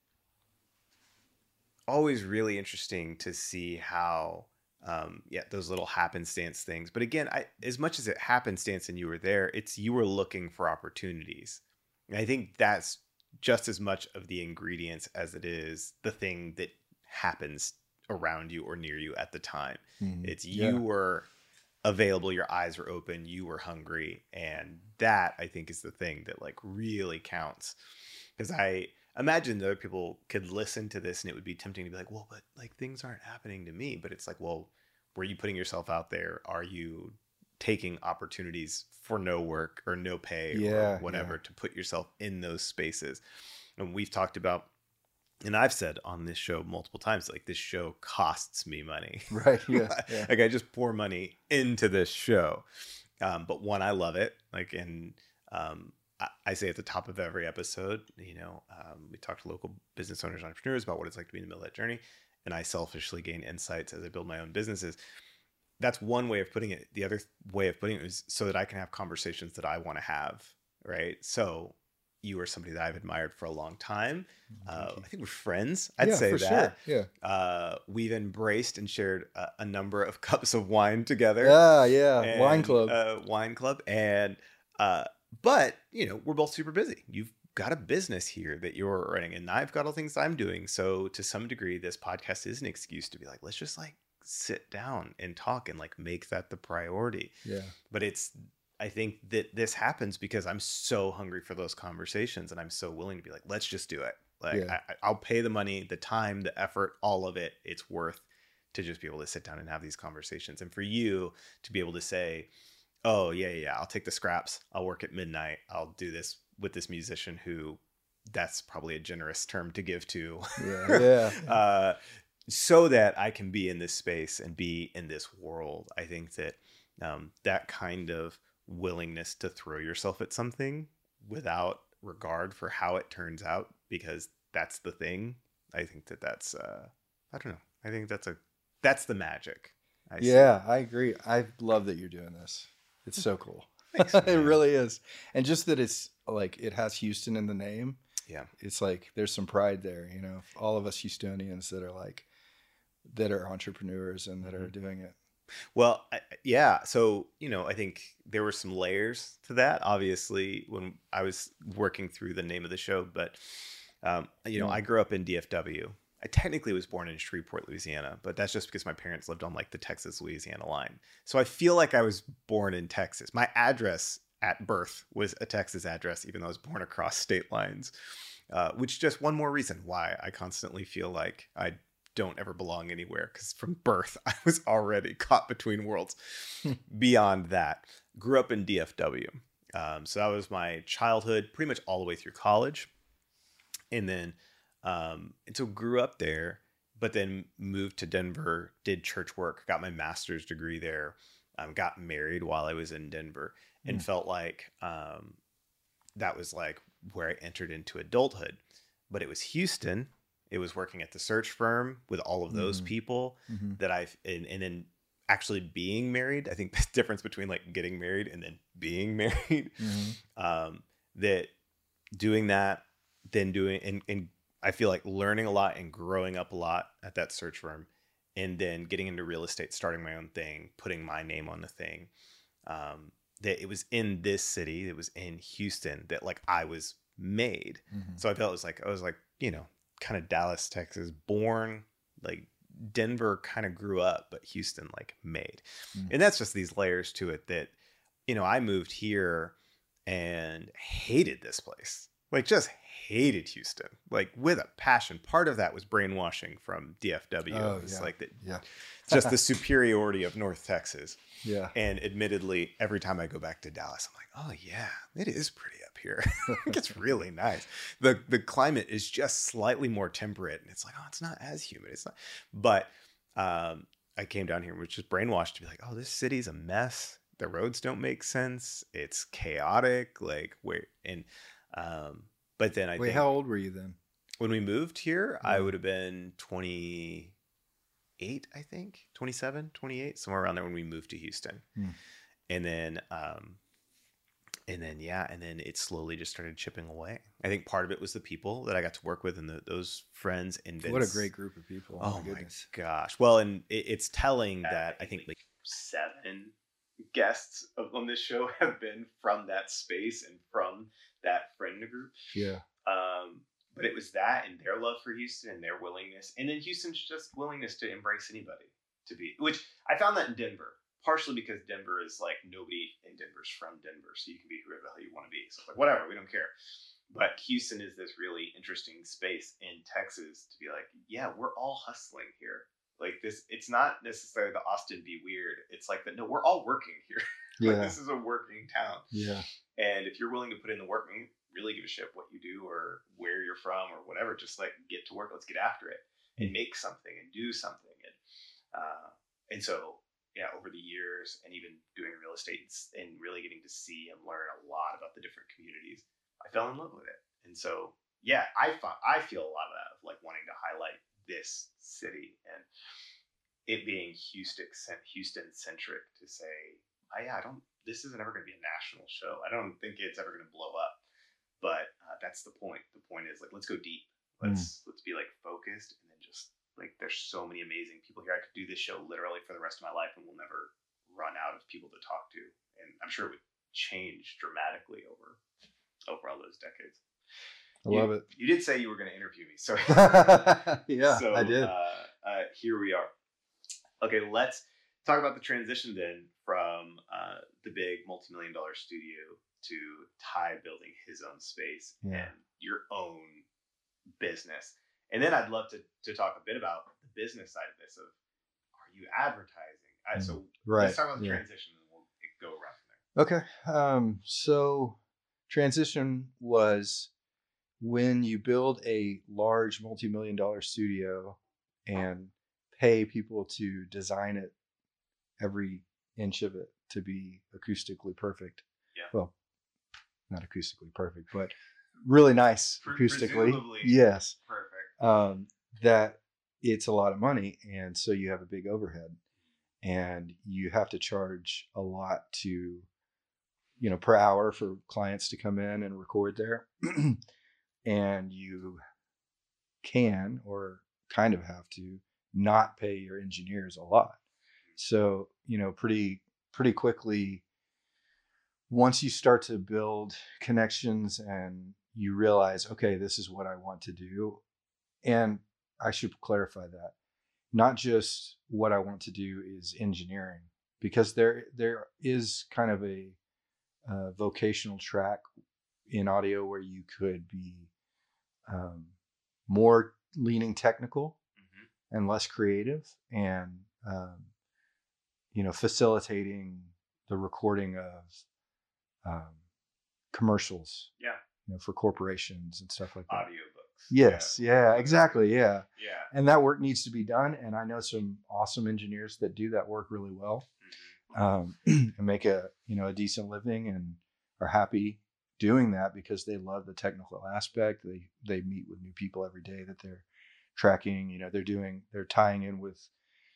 always really interesting to see how, um, yeah, those little happenstance things. But again, I, as much as it happenstance and you were there, it's you were looking for opportunities. And I think that's just as much of the ingredients as it is the thing that happens around you or near you at the time. Mm, it's you yeah. were available, your eyes were open, you were hungry, and that I think is the thing that like really counts. Because I imagine that other people could listen to this and it would be tempting to be like, well, but like things aren't happening to me. But it's like, well, were you putting yourself out there? Are you taking opportunities for no work or no pay yeah, or whatever yeah. to put yourself in those spaces? And we've talked about, and I've said on this show multiple times, like this show costs me money. Right. Yeah. yeah. Like I just pour money into this show. Um, but one, I love it. Like, and um, I, I say at the top of every episode, you know, um, we talk to local business owners, entrepreneurs about what it's like to be in the middle of that journey. And I selfishly gain insights as I build my own businesses. That's one way of putting it. The other way of putting it is so that I can have conversations that I want to have. Right. So you are somebody that I've admired for a long time. Uh, I think we're friends. I'd yeah, say for that. Sure. Yeah. Uh, we've embraced and shared a, a number of cups of wine together. Yeah, yeah. And, wine club. Uh, wine club. And, uh, but, you know, we're both super busy. You've got a business here that you're running, and I've got all things I'm doing. So to some degree, this podcast is an excuse to be like, let's just like sit down and talk and like make that the priority. Yeah. But it's, I think that this happens because I'm so hungry for those conversations, and I'm so willing to be like, let's just do it. Like yeah. I, I'll pay the money, the time, the effort, all of it. It's worth to just be able to sit down and have these conversations. And for you to be able to say, oh yeah, yeah, I'll take the scraps. I'll work at midnight. I'll do this with this musician who that's probably a generous term to give to. Yeah. yeah. uh, so that I can be in this space and be in this world. I think that um, that kind of willingness to throw yourself at something without regard for how it turns out, because that's the thing. I think that that's, uh, I don't know. I think that's a, that's the magic. I yeah, see. I agree. I love that you're doing this. It's so cool. Thanks, it really is. And just that it's like, it has Houston in the name. Yeah. It's like, there's some pride there, you know, all of us Houstonians that are like, that are entrepreneurs and that mm-hmm. are doing it. Well, I, yeah. So, you know, I think there were some layers to that, obviously, when I was working through the name of the show. But, um, you know, mm. I grew up in D F W. I technically was born in Shreveport, Louisiana, but that's just because my parents lived on like the Texas-Louisiana line. So I feel like I was born in Texas. My address at birth was a Texas address, even though I was born across state lines, uh, which just one more reason why I constantly feel like I don't ever belong anywhere, because from birth I was already caught between worlds. Beyond that, grew up in D F W, um, so that was my childhood pretty much all the way through college, and then um, and so grew up there, but then moved to Denver, did church work, got my master's degree there, um, got married while I was in Denver, and mm. felt like um, that was like where I entered into adulthood. But it was Houston. It was working at the search firm with all of those mm-hmm. people mm-hmm. that I've, and, and then actually being married. I think the difference between like getting married and then being married, mm-hmm. um, that doing that, then doing, and, and I feel like learning a lot and growing up a lot at that search firm, and then getting into real estate, starting my own thing, putting my name on the thing. Um, that it was in this city, it was in Houston that like I was made. Mm-hmm. So I felt it was like, I was like, you know, kind of Dallas, Texas, born, like Denver kind of grew up, but Houston like made. Mm-hmm. And that's just these layers to it that, you know, I moved here and hated this place. Like just hated Houston, like with a passion. Part of that was brainwashing from D F W. Oh, it's yeah. like that, yeah. just the superiority of North Texas. Yeah. And admittedly, every time I go back to Dallas, I'm like, oh yeah, it is pretty up here. It's really nice. The the climate is just slightly more temperate, and it's like, oh, it's not as humid. It's not. But um, I came down here and was just brainwashed to be like, oh, this city's a mess. The roads don't make sense. It's chaotic. Like where and um, but then I Wait, think, how old were you then? When we moved here, mm-hmm. I would have been twenty-eight, I think, twenty-seven, twenty-eight, somewhere around there when we moved to Houston. Mm. And then, um, and then, yeah, and then it slowly just started chipping away. I think part of it was the people that I got to work with and the, those friends. And Vince. What a great group of people. Oh, oh my, my gosh. Well, and it, it's telling that I think like seven guests on this show have been from that space and from that friend group. Yeah. Um, but it was that and their love for Houston and their willingness. And then Houston's just willingness to embrace anybody to be, which I found that in Denver, partially because Denver is like nobody in Denver's from Denver. So you can be whoever the hell you want to be. So it's like, whatever, we don't care. But Houston is this really interesting space in Texas to be like, yeah, we're all hustling here. Like this, it's not necessarily the Austin be weird. It's like that. No, we're all working here. Like, yeah. This is a working town. Yeah. And if you're willing to put in the work, and really give a shit what you do or where you're from or whatever, just like get to work. Let's get after it and make something and do something. And, uh, and so, yeah, over the years and even doing real estate and really getting to see and learn a lot about the different communities, I fell in love with it. And so, yeah, I find, I feel a lot of that of like wanting to highlight this city and it being Houston Houston centric to say, oh, yeah, I don't, this isn't ever going to be a national show. I don't think it's ever going to blow up, but uh, that's the point. The point is like, let's go deep. Let's, mm. let's be like focused and then just like, there's so many amazing people here. I could do this show literally for the rest of my life and we'll never run out of people to talk to. And I'm sure it would change dramatically over, over all those decades. I love you, it. You did say you were going to interview me. So yeah, so, I did. Uh, uh, here we are. Okay, let's talk about the transition then from uh, the big multi-million dollar studio to Ty building his own space yeah. and your own business. And then I'd love to, to talk a bit about the business side of this of, are you advertising? Uh, so right. let's talk about the yeah. transition and we'll go around from there. Okay. Um, so transition was when you build a large multi-million dollar studio and pay people to design it, every inch of it to be acoustically perfect. Yeah. Well, not acoustically perfect, but really nice Pre- acoustically. Yes. Perfect. Um, that it's a lot of money. And so you have a big overhead and you have to charge a lot to, you know, per hour for clients to come in and record there. And you can, or kind of have to, not pay your engineers a lot. So, you know, pretty, pretty quickly, once you start to build connections and you realize, okay, this is what I want to do. And I should clarify that not just what I want to do is engineering, because there, there is kind of a, a vocational track in audio where you could be um, more leaning technical mm-hmm. and less creative, and um, you know, facilitating the recording of um, commercials, yeah, you know, for corporations and stuff like that. Audiobooks. Yes, yeah, yeah, exactly, yeah, yeah. And that work needs to be done, and I know some awesome engineers that do that work really well, mm-hmm. um, and make a you know a decent living and are happy doing that because they love the technical aspect. They they meet with new people every day that they're tracking. You know, they're doing they're tying in with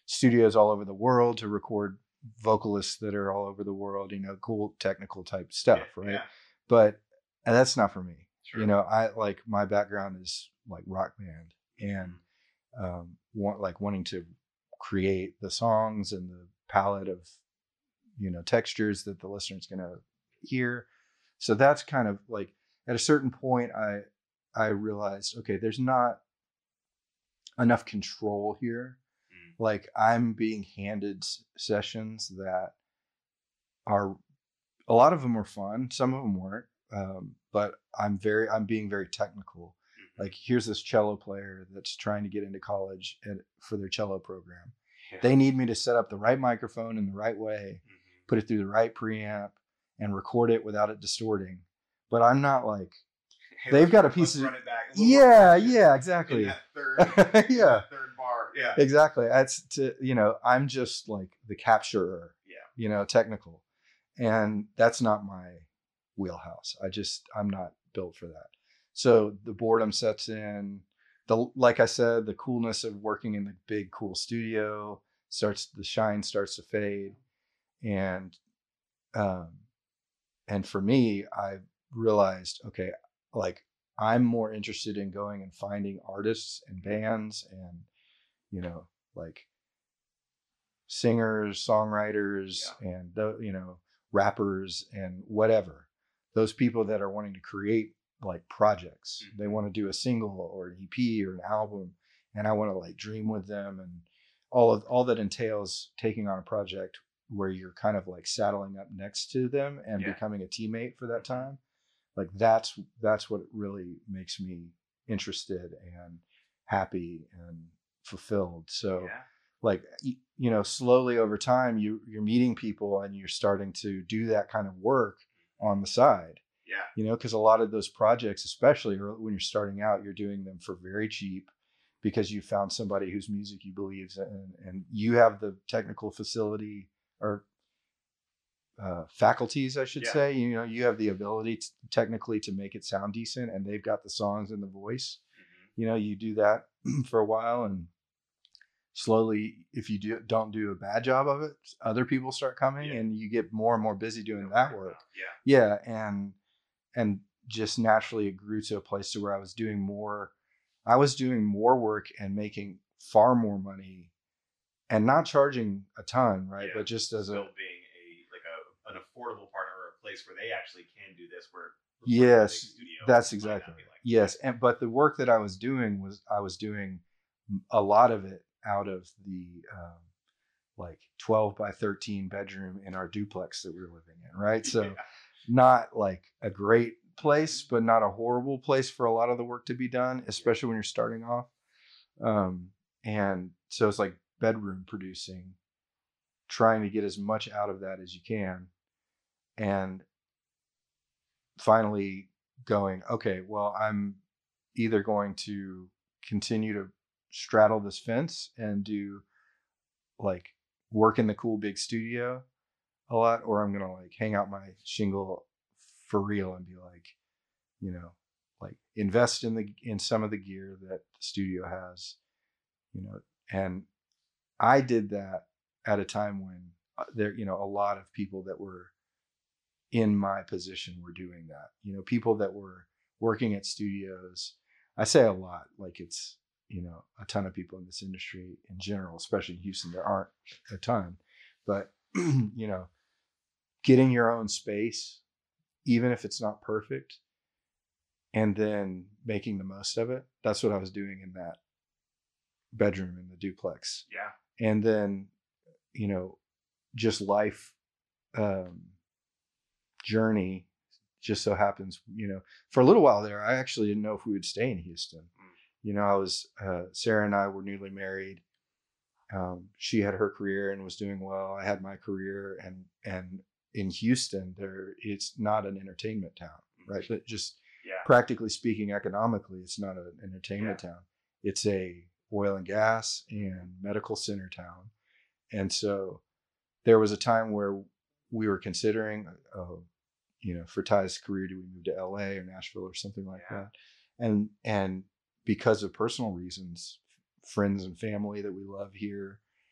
studios all over the world to record vocalists that are all over the world, you know, cool technical type stuff, Yeah, right? yeah. But and that's not for me. Sure. You know, I like my background is like rock band and um, want like wanting to create the songs and the palette of, you know, textures that the listener's going to hear. So that's kind of like at a certain point, I I realized, okay, there's not enough control here. Mm. Like I'm being handed s- sessions that are, a lot of them were fun, some of them weren't, um, but I'm very I'm being very technical. Mm-hmm. Like here's this cello player that's trying to get into college and for their cello program. Yeah. They need me to set up the right microphone in the right way, Mm-hmm. put it through the right preamp, and record it without it distorting. But I'm not like, Hey, they've let's got a run- piece let's of- run it back a little more yeah, passion yeah, in exactly. that third, in Yeah. that third bar. Yeah. Exactly. That's to, you know, I'm just like the capturer, Yeah. you know, technical. And that's not my wheelhouse. I just, I'm not built for that. So the boredom sets in. The, like I said, the coolness of working in the big, cool studio starts, the shine starts to fade. And, um, and for me, I realized, okay, like I'm more interested in going and finding artists and bands and, you know, like singers, songwriters, Yeah. and the, you know, rappers and whatever. Those people that are wanting to create like projects. Mm-hmm. They want to do a single or an E P or an album, and I want to like dream with them and all of all that entails taking on a project where you're kind of like saddling up next to them and Yeah. becoming a teammate for that time. Like that's that's what really makes me interested and happy and fulfilled. So Yeah. like y- you know, slowly over time you you're meeting people and you're starting to do that kind of work on the side. Yeah. You know, because a lot of those projects, especially when you're starting out, you're doing them for very cheap because you found somebody whose music you believe in and you have the technical facility or uh, faculties, I should Yeah. say. You know, you have the ability to, technically to make it sound decent, and they've got the songs and the voice. Mm-hmm. You know, you do that for a while, and slowly, if you do don't do a bad job of it, other people start coming, Yeah. and you get more and more busy doing Yeah. that work. Yeah. Yeah, and and just naturally it grew to a place to where I was doing more. I was doing more work and making far more money, and not charging a ton, right? Yeah. But just as Still a being a like a an affordable partner or a place where they actually can do this. Where yes, studio that's might not exactly be like yes. And but the work that I was doing was I was doing a lot of it out of the um, like twelve by thirteen bedroom in our duplex that we were living in, right? So Yeah. not like a great place, but not a horrible place for a lot of the work to be done, especially when you're starting off. Um, and so it's like bedroom producing, trying to get as much out of that as you can. And finally going, okay, well, I'm either going to continue to straddle this fence and do like work in the cool big studio a lot, or I'm gonna like hang out my shingle for real and be like, you know, like invest in the in some of the gear that the studio has, you know. And I did that at a time when uh, there, you know, a lot of people that were in my position were doing that. You know, people that were working at studios. I say a lot, like it's, you know, a ton of people in this industry in general, especially in Houston. There aren't a ton, but you know, getting your own space, even if it's not perfect, and then making the most of it. That's what I was doing in that bedroom in the duplex. Yeah. And then, you know, just life um, journey just so happens, you know, for a little while there, I actually didn't know if we would stay in Houston. Mm. You know, I was, uh, Sarah and I were newly married. Um, she had her career and was doing well. I had my career, and, and in Houston, there, it's not an entertainment town, right? But just Yeah. practically speaking, economically, it's not an entertainment Yeah. town. It's a oil and gas and medical center town. And so there was a time where we were considering, uh, you know, for Ty's career, do we move to L A or Nashville or something like Yeah. that? And and because of personal reasons, friends and family that we love here,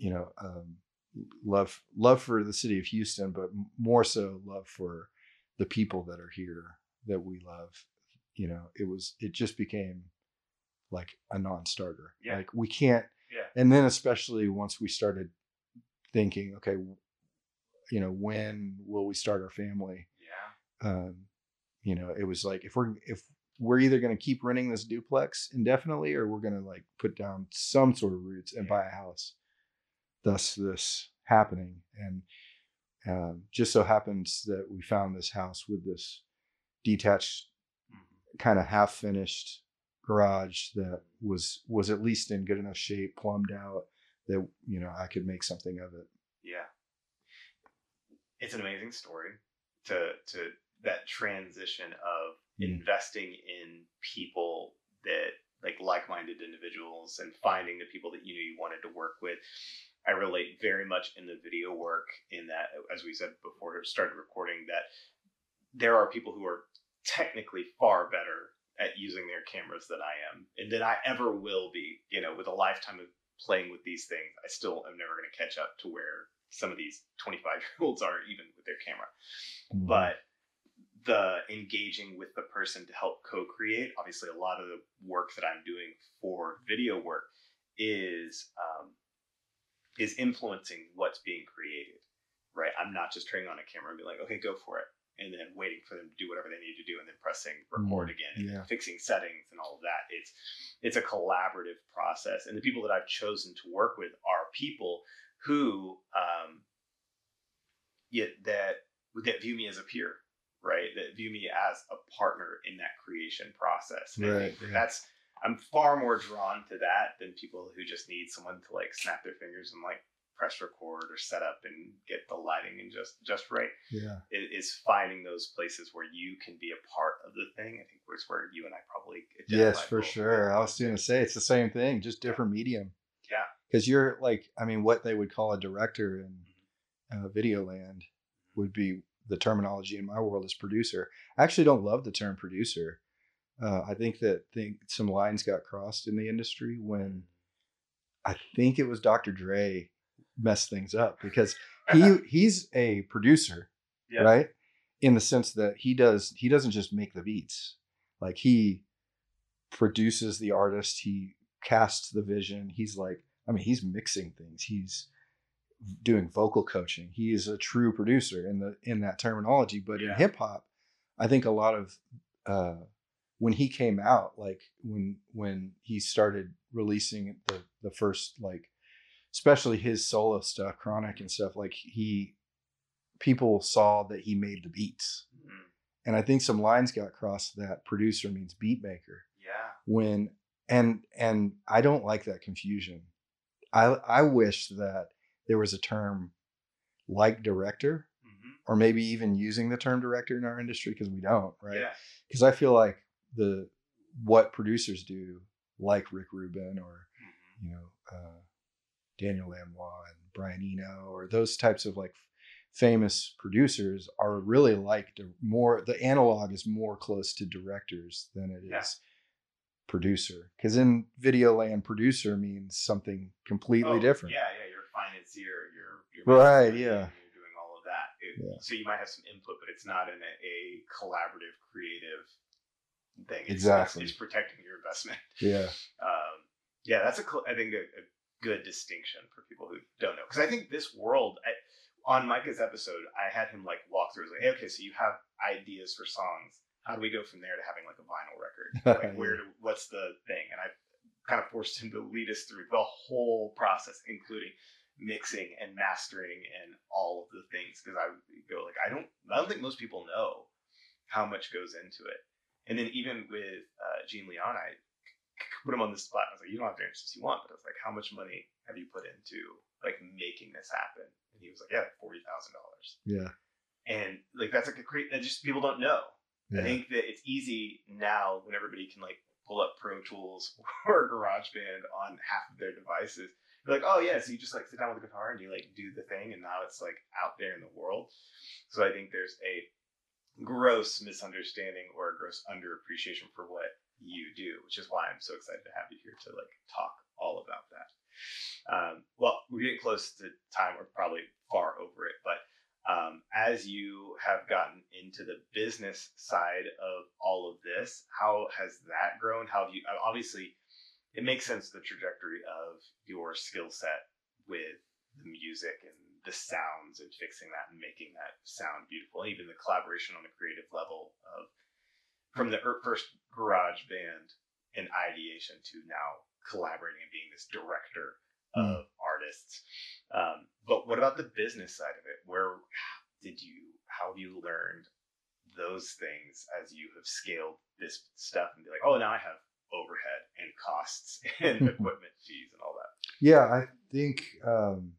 you know, um, love love for the city of Houston, but more so love for the people that are here that we love. You know, it was it just became like a non-starter. Yeah. Like we can't. Yeah. And then especially once we started thinking, okay, you know, when will we start our family? Yeah. Um, you know, it was like if we're if we're either going to keep renting this duplex indefinitely, or we're going to like put down some sort of roots and Yeah. buy a house. Thus, this happening, and um, just so happens that we found this house with this detached, Mm-hmm. kind of half finished garage that was was at least in good enough shape, plumbed out, that you know I could make something of it. Yeah. It's an amazing story to to that transition of Mm. investing in people that like like-minded individuals and finding the people that you knew you wanted to work with. I relate very much in the video work in that, as we said before we started recording, that there are people who are technically far better at using their cameras than I am, and than I ever will be. You know, with a lifetime of playing with these things, I still am never going to catch up to where some of these twenty-five year olds are, even with their camera. Mm. But the engaging with the person to help co-create, obviously a lot of the work that I'm doing for video work is um, is influencing what's being created, right? I'm not just turning on a camera and being like, okay, go for it, and then waiting for them to do whatever they need to do, and then pressing record Mm, again, and yeah. fixing settings and all of that. It's it's a collaborative process, and the people that I've chosen to work with are people who um, yet that that view me as a peer, right? That view me as a partner in that creation process. And I Right, think that yeah. that's I'm far more drawn to that than people who just need someone to like snap their fingers and like press record or set up and get the lighting and just just right. Yeah. It is finding those places where you can be a part of the thing. I think it's where you and I probably Yes, identify for both. sure. I was going to say it's the same thing, just different medium. Yeah. Because you're like, I mean, what they would call a director in uh, video land would be the terminology in my world is producer. I actually don't love the term producer. Uh, I think that think some lines got crossed in the industry when I think it was Doctor Dre messed things up, because he he's a producer, Yeah. right? In the sense that he does he doesn't just make the beats, like he produces the artist, he casts the vision. He's like, I mean, he's mixing things. He's doing vocal coaching. He is a true producer in the in that terminology. But Yeah. in hip hop, I think a lot of uh, when he came out, like when when he started releasing the the first, like especially his solo stuff, Chronic and stuff, like he people saw that he made the beats. Mhm. And I think some lines got crossed that producer means beat maker. Yeah. When and and I don't like that confusion. I I wish that there was a term like director, Mhm. or maybe even using the term director in our industry, because we don't, right? Yeah. Because I feel like the what producers do, like Rick Rubin or Mhm. you know uh, Daniel Lanois and Brian Eno, or those types of like famous producers, are really like di- more. The analog is more close to directors than it is Yeah. producer. Because in video land, producer means something completely Oh, different. Yeah, yeah, you're a financier, you're, you're Right, managing, yeah. you're doing all of that. It- Yeah. So you might have some input, but it's not in a, a collaborative, creative thing. It's, Exactly. It's, it's protecting your investment. Yeah. Um, yeah, that's a cl- I think a, a good distinction for people who don't know, because I think this world. I, on Micah's episode, I had him like walk through. It's like, hey, okay, so you have ideas for songs. How do we go from there to having like a vinyl record? Like, where do what's the thing? And I kind of forced him to lead us through the whole process, including mixing and mastering and all of the things. Because I would go like, I don't, I don't think most people know how much goes into it. And then even with uh, Gene Leon, I put him on the spot. I was like, you don't have to answer this if you want, but I was like, how much money have you put into like making this happen? And he was like, yeah, forty thousand dollars. Yeah. And like that's like a great. That just people don't know. Yeah. I think that it's easy now when everybody can like pull up Pro Tools or GarageBand on half of their devices. You're like, oh yeah, so you just like sit down with a guitar and you like do the thing, and now it's like out there in the world. So I think there's a gross misunderstanding or a gross underappreciation for what you do, which is why I'm so excited to have you here to like talk all about that. Um, well, we're getting close to time. We're probably far over it, but um, as you have gotten into the business side of all of this, how has that grown? How have you, obviously, it makes sense the trajectory of your skill set with the music and the sounds and fixing that and making that sound beautiful. Even the collaboration on the creative level of from the first garage band and ideation to now collaborating and being this director of mm. artists. Um, but what about the business side of it? Where did you, how have you learned those things as you have scaled this stuff and be like, oh, now I have overhead and costs and equipment fees and all that? Yeah, I think um,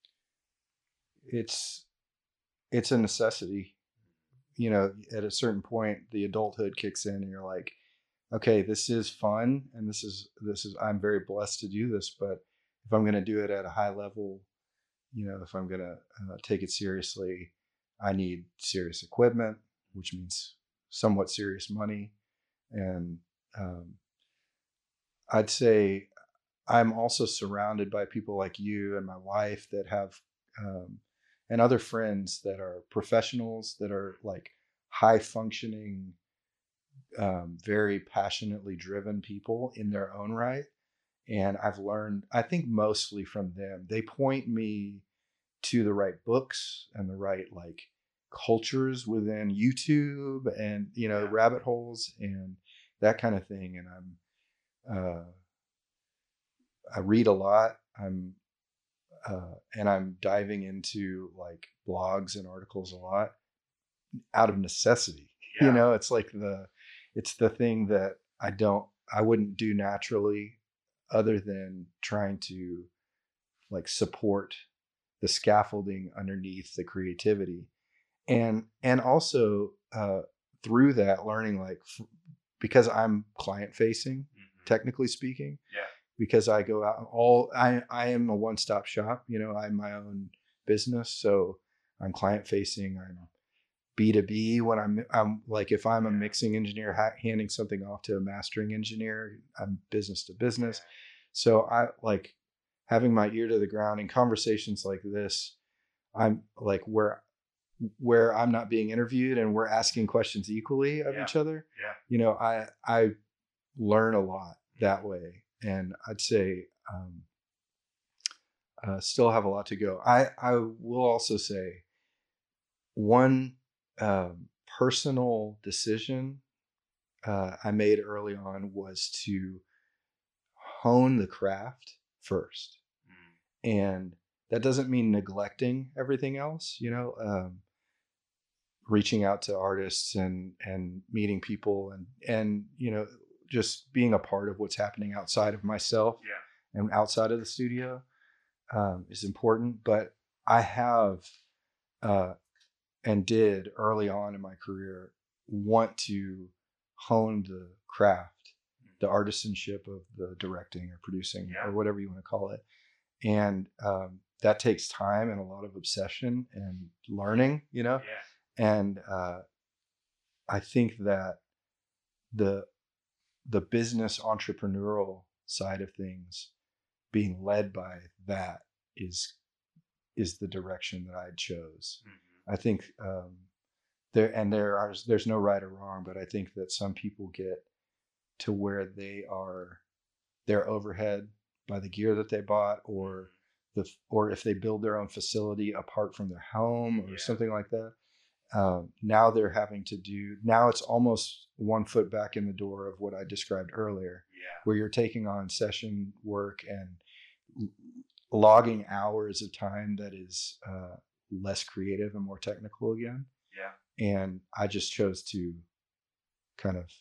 it's it's a necessity. You know, at a certain point, the adulthood kicks in, and you're like, okay, this is fun, and this is this is I'm very blessed to do this. But if I'm going to do it at a high level, you know, if I'm going to uh, take it seriously, I need serious equipment, which means somewhat serious money, and um, I'd say I'm also surrounded by people like you and my wife that have, um, and other friends that are professionals that are like high functioning, um, very passionately driven people in their own right. And I've learned, I think mostly from them, they point me to the right books and the right like cultures within YouTube and, you know, Yeah. rabbit holes and that kind of thing. And I'm, Uh, I read a lot. I'm, uh, and I'm diving into like blogs and articles a lot out of necessity. Yeah. You know, it's like the, it's the thing that I don't, I wouldn't do naturally other than trying to like support the scaffolding underneath the creativity. And, and also, uh, through that learning, like, f- because I'm client facing, technically speaking, Yeah. because I go out all, I, I am a one-stop shop, you know, I'm my own business. So I'm client facing, I'm B two B when I'm, I'm like, if I'm a mixing engineer ha- handing something off to a mastering engineer, I'm business to business. So I like having my ear to the ground in conversations like this. I'm like where, where I'm not being interviewed and we're asking questions equally of Yeah. each other. Yeah. You know, I, I learn a lot that way. And I'd say, um, uh, still have a lot to go. I, I will also say one, um, personal decision, uh, I made early on was to hone the craft first. Mm. And that doesn't mean neglecting everything else, you know, um, reaching out to artists and, and meeting people and, and, you know, just being a part of what's happening outside of myself Yeah. and outside of the studio, um, is important. But I have, uh, and did early on in my career want to hone the craft, the artisanship of the directing or producing Yeah. or whatever you want to call it. And, um, that takes time and a lot of obsession and learning, you know? Yeah. And, uh, I think that the, the business entrepreneurial side of things being led by that is, is the direction that I chose. Mm-hmm. I think, um, there, and there are, there's no right or wrong, but I think that some people get to where they are, their overhead by the gear that they bought, or the, or if they build their own facility apart from their home or Yeah. something like that. Um, now they're having to do, now it's almost one foot back in the door of what I described earlier, Yeah. where you're taking on session work and logging hours of time that is, uh, less creative and more technical again. Yeah. And I just chose to kind of,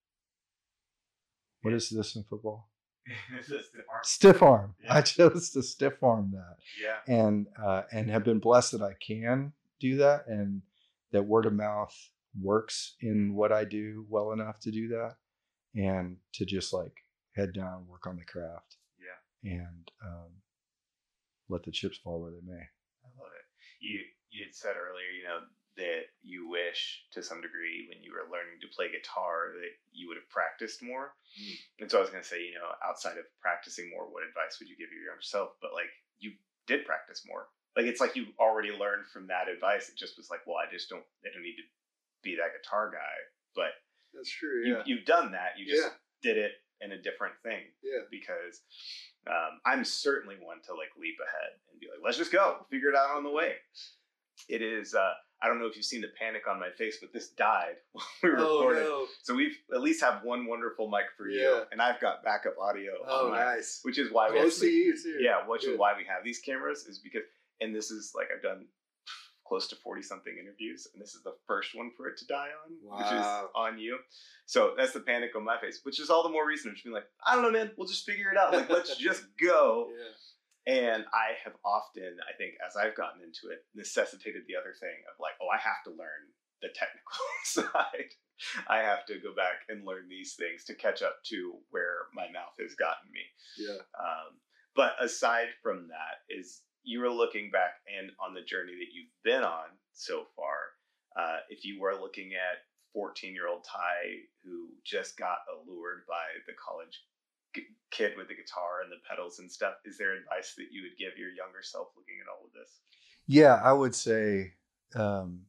what Yeah. is this in football? It's a stiff arm. Stiff arm. Yeah. I chose to stiff arm that. Yeah. And, uh, and have been blessed that I can do that and that word of mouth works in what I do well enough to do that and to just like head down, work on the craft. Yeah. And, um, let the chips fall where they may. I love it. You, you had said earlier, you know, that you wish to some degree when you were learning to play guitar that you would have practiced more. Mm. And so I was going to say, you know, outside of practicing more, what advice would you give your younger self? But like you did practice more. Like, it's like you already learned from that advice. It just was like, well, I just don't, I don't need to be that guitar guy. But that's true. You, Yeah. You've done that. You just yeah. did it in a different thing. Yeah. Because um, I'm certainly one to like leap ahead and be like, let's just go. We'll figure it out on the way. It is, uh, I don't know if you've seen the panic on my face, but this died while we were Oh, recording. no. So we've at least have one wonderful mic for you, Yeah. and I've got backup audio. Oh, on my, nice. Which is why we Close actually, to you, too. yeah, which Good. is why we have these cameras is because, and this is like I've done close to forty something interviews, and this is the first one for it to die on, Wow. which is on you. So that's the panic on my face, which is all the more reason to be like, I don't know, man, we'll just figure it out. Like, let's just go. Yeah. And I have often, I think, as I've gotten into it, necessitated the other thing of like, oh, I have to learn the technical side. I have to go back and learn these things to catch up to where my mouth has gotten me. Yeah. Um, but aside from that, is you were looking back and on the journey that you've been on so far. Uh, if you were looking at fourteen-year-old Ty who just got allured by the college kid with the guitar and the pedals and stuff, is there advice that you would give your younger self looking at all of this? Yeah, I would say, um,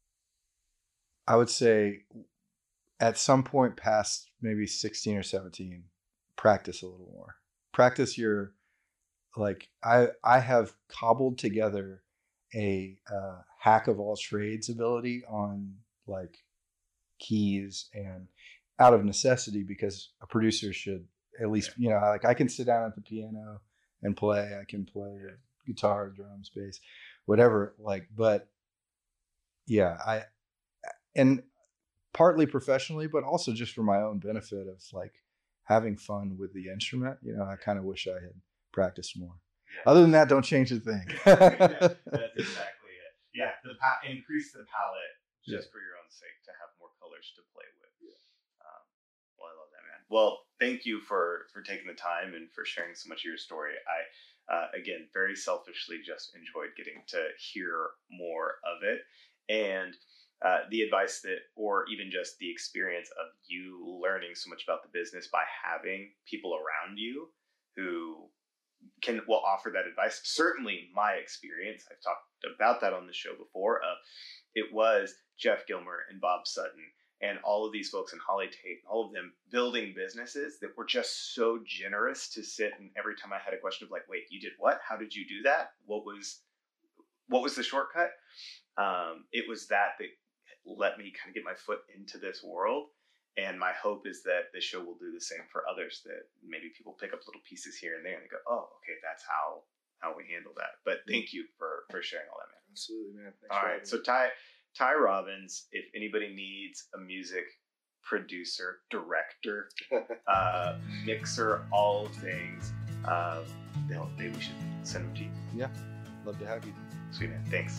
I would say at some point past maybe sixteen or seventeen, practice a little more. Practice your, like, I, I have cobbled together a uh, hack of all trades ability on like keys and out of necessity, because a producer should at least, you know, like I can sit down at the piano and play, I can play guitar, drums, bass, whatever, like, but yeah, I, and partly professionally, but also just for my own benefit of like having fun with the instrument. You know, I kind of wish I had practiced more. Yeah. Other than that, don't change a thing. Yeah, that's exactly it. Yeah, the pa- increase the palette just yeah. for your own sake to have more colors to play with. Yeah. Um, well, I love that, man. Well, thank you for for taking the time and for sharing so much of your story. I, uh, again, very selfishly just enjoyed getting to hear more of it. And uh, the advice that, or even just the experience of you learning so much about the business by having people around you who can, will offer that advice. Certainly my experience, I've talked about that on the show before, uh, it was Jeff Gilmer and Bob Sutton and all of these folks in Holly Tate, all of them building businesses that were just so generous to sit, and every time I had a question of like, wait, you did what? How did you do that? What was, what was the shortcut? Um, it was that that let me kind of get my foot into this world. And my hope is that this show will do the same for others, that maybe people pick up little pieces here and there and they go, oh, okay, that's how how we handle that. But thank you for for sharing all that, man. Absolutely, man. Thanks all right. So Ty Ty Robbins, if anybody needs a music producer, director, uh, mixer, all things, uh, they'll, they, we should send them to you. Yeah. Love to have you. Sweet, man. Thanks.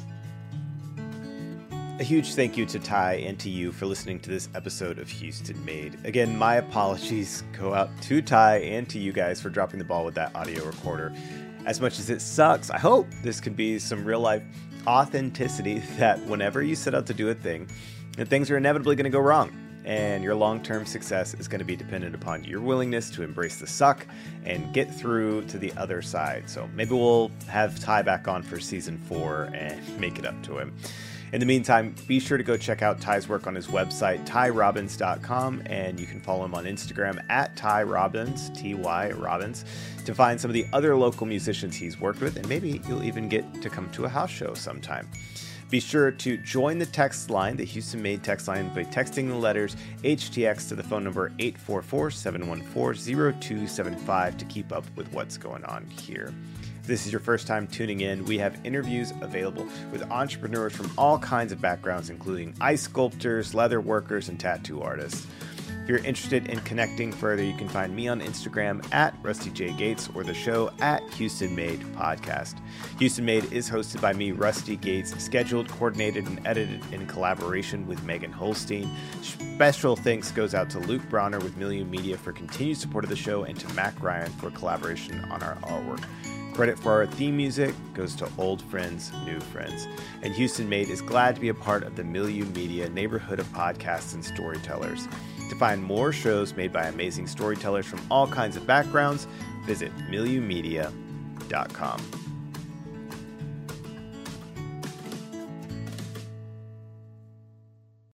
A huge thank you to Ty and to you for listening to this episode of Houston Made. Again, my apologies go out to Ty and to you guys for dropping the ball with that audio recorder. As much as it sucks, I hope this could be some real life authenticity that whenever you set out to do a thing, that things are inevitably going to go wrong. And your long-term success is going to be dependent upon your willingness to embrace the suck and get through to the other side. So maybe we'll have Ty back on for season four and make it up to him. In the meantime, be sure to go check out Ty's work on his website, ty robbins dot com, and you can follow him on Instagram at Ty Robbins, T Y Robbins, to find some of the other local musicians he's worked with, and maybe you'll even get to come to a house show sometime. Be sure to join the text line, the Houston Made text line, by texting the letters H T X to the phone number eight four four, seven one four, zero two seven five to keep up with what's going on here. If this is your first time tuning in, we have interviews available with entrepreneurs from all kinds of backgrounds, including ice sculptors, leather workers, and tattoo artists. If you're interested in connecting further, you can find me on Instagram at Rusty J. Gates or the show at Houston Made Podcast. Houston Made is hosted by me, Rusty Gates, scheduled, coordinated, and edited in collaboration with Megan Holstein. Special thanks goes out to Luke Bronner with Milieu Media for continued support of the show, and to Mac Ryan for collaboration on our artwork. Credit for our theme music goes to Old Friends, New Friends. And Houston Made is glad to be a part of the Milieu Media neighborhood of podcasts and storytellers. To find more shows made by amazing storytellers from all kinds of backgrounds, visit milieu media dot com.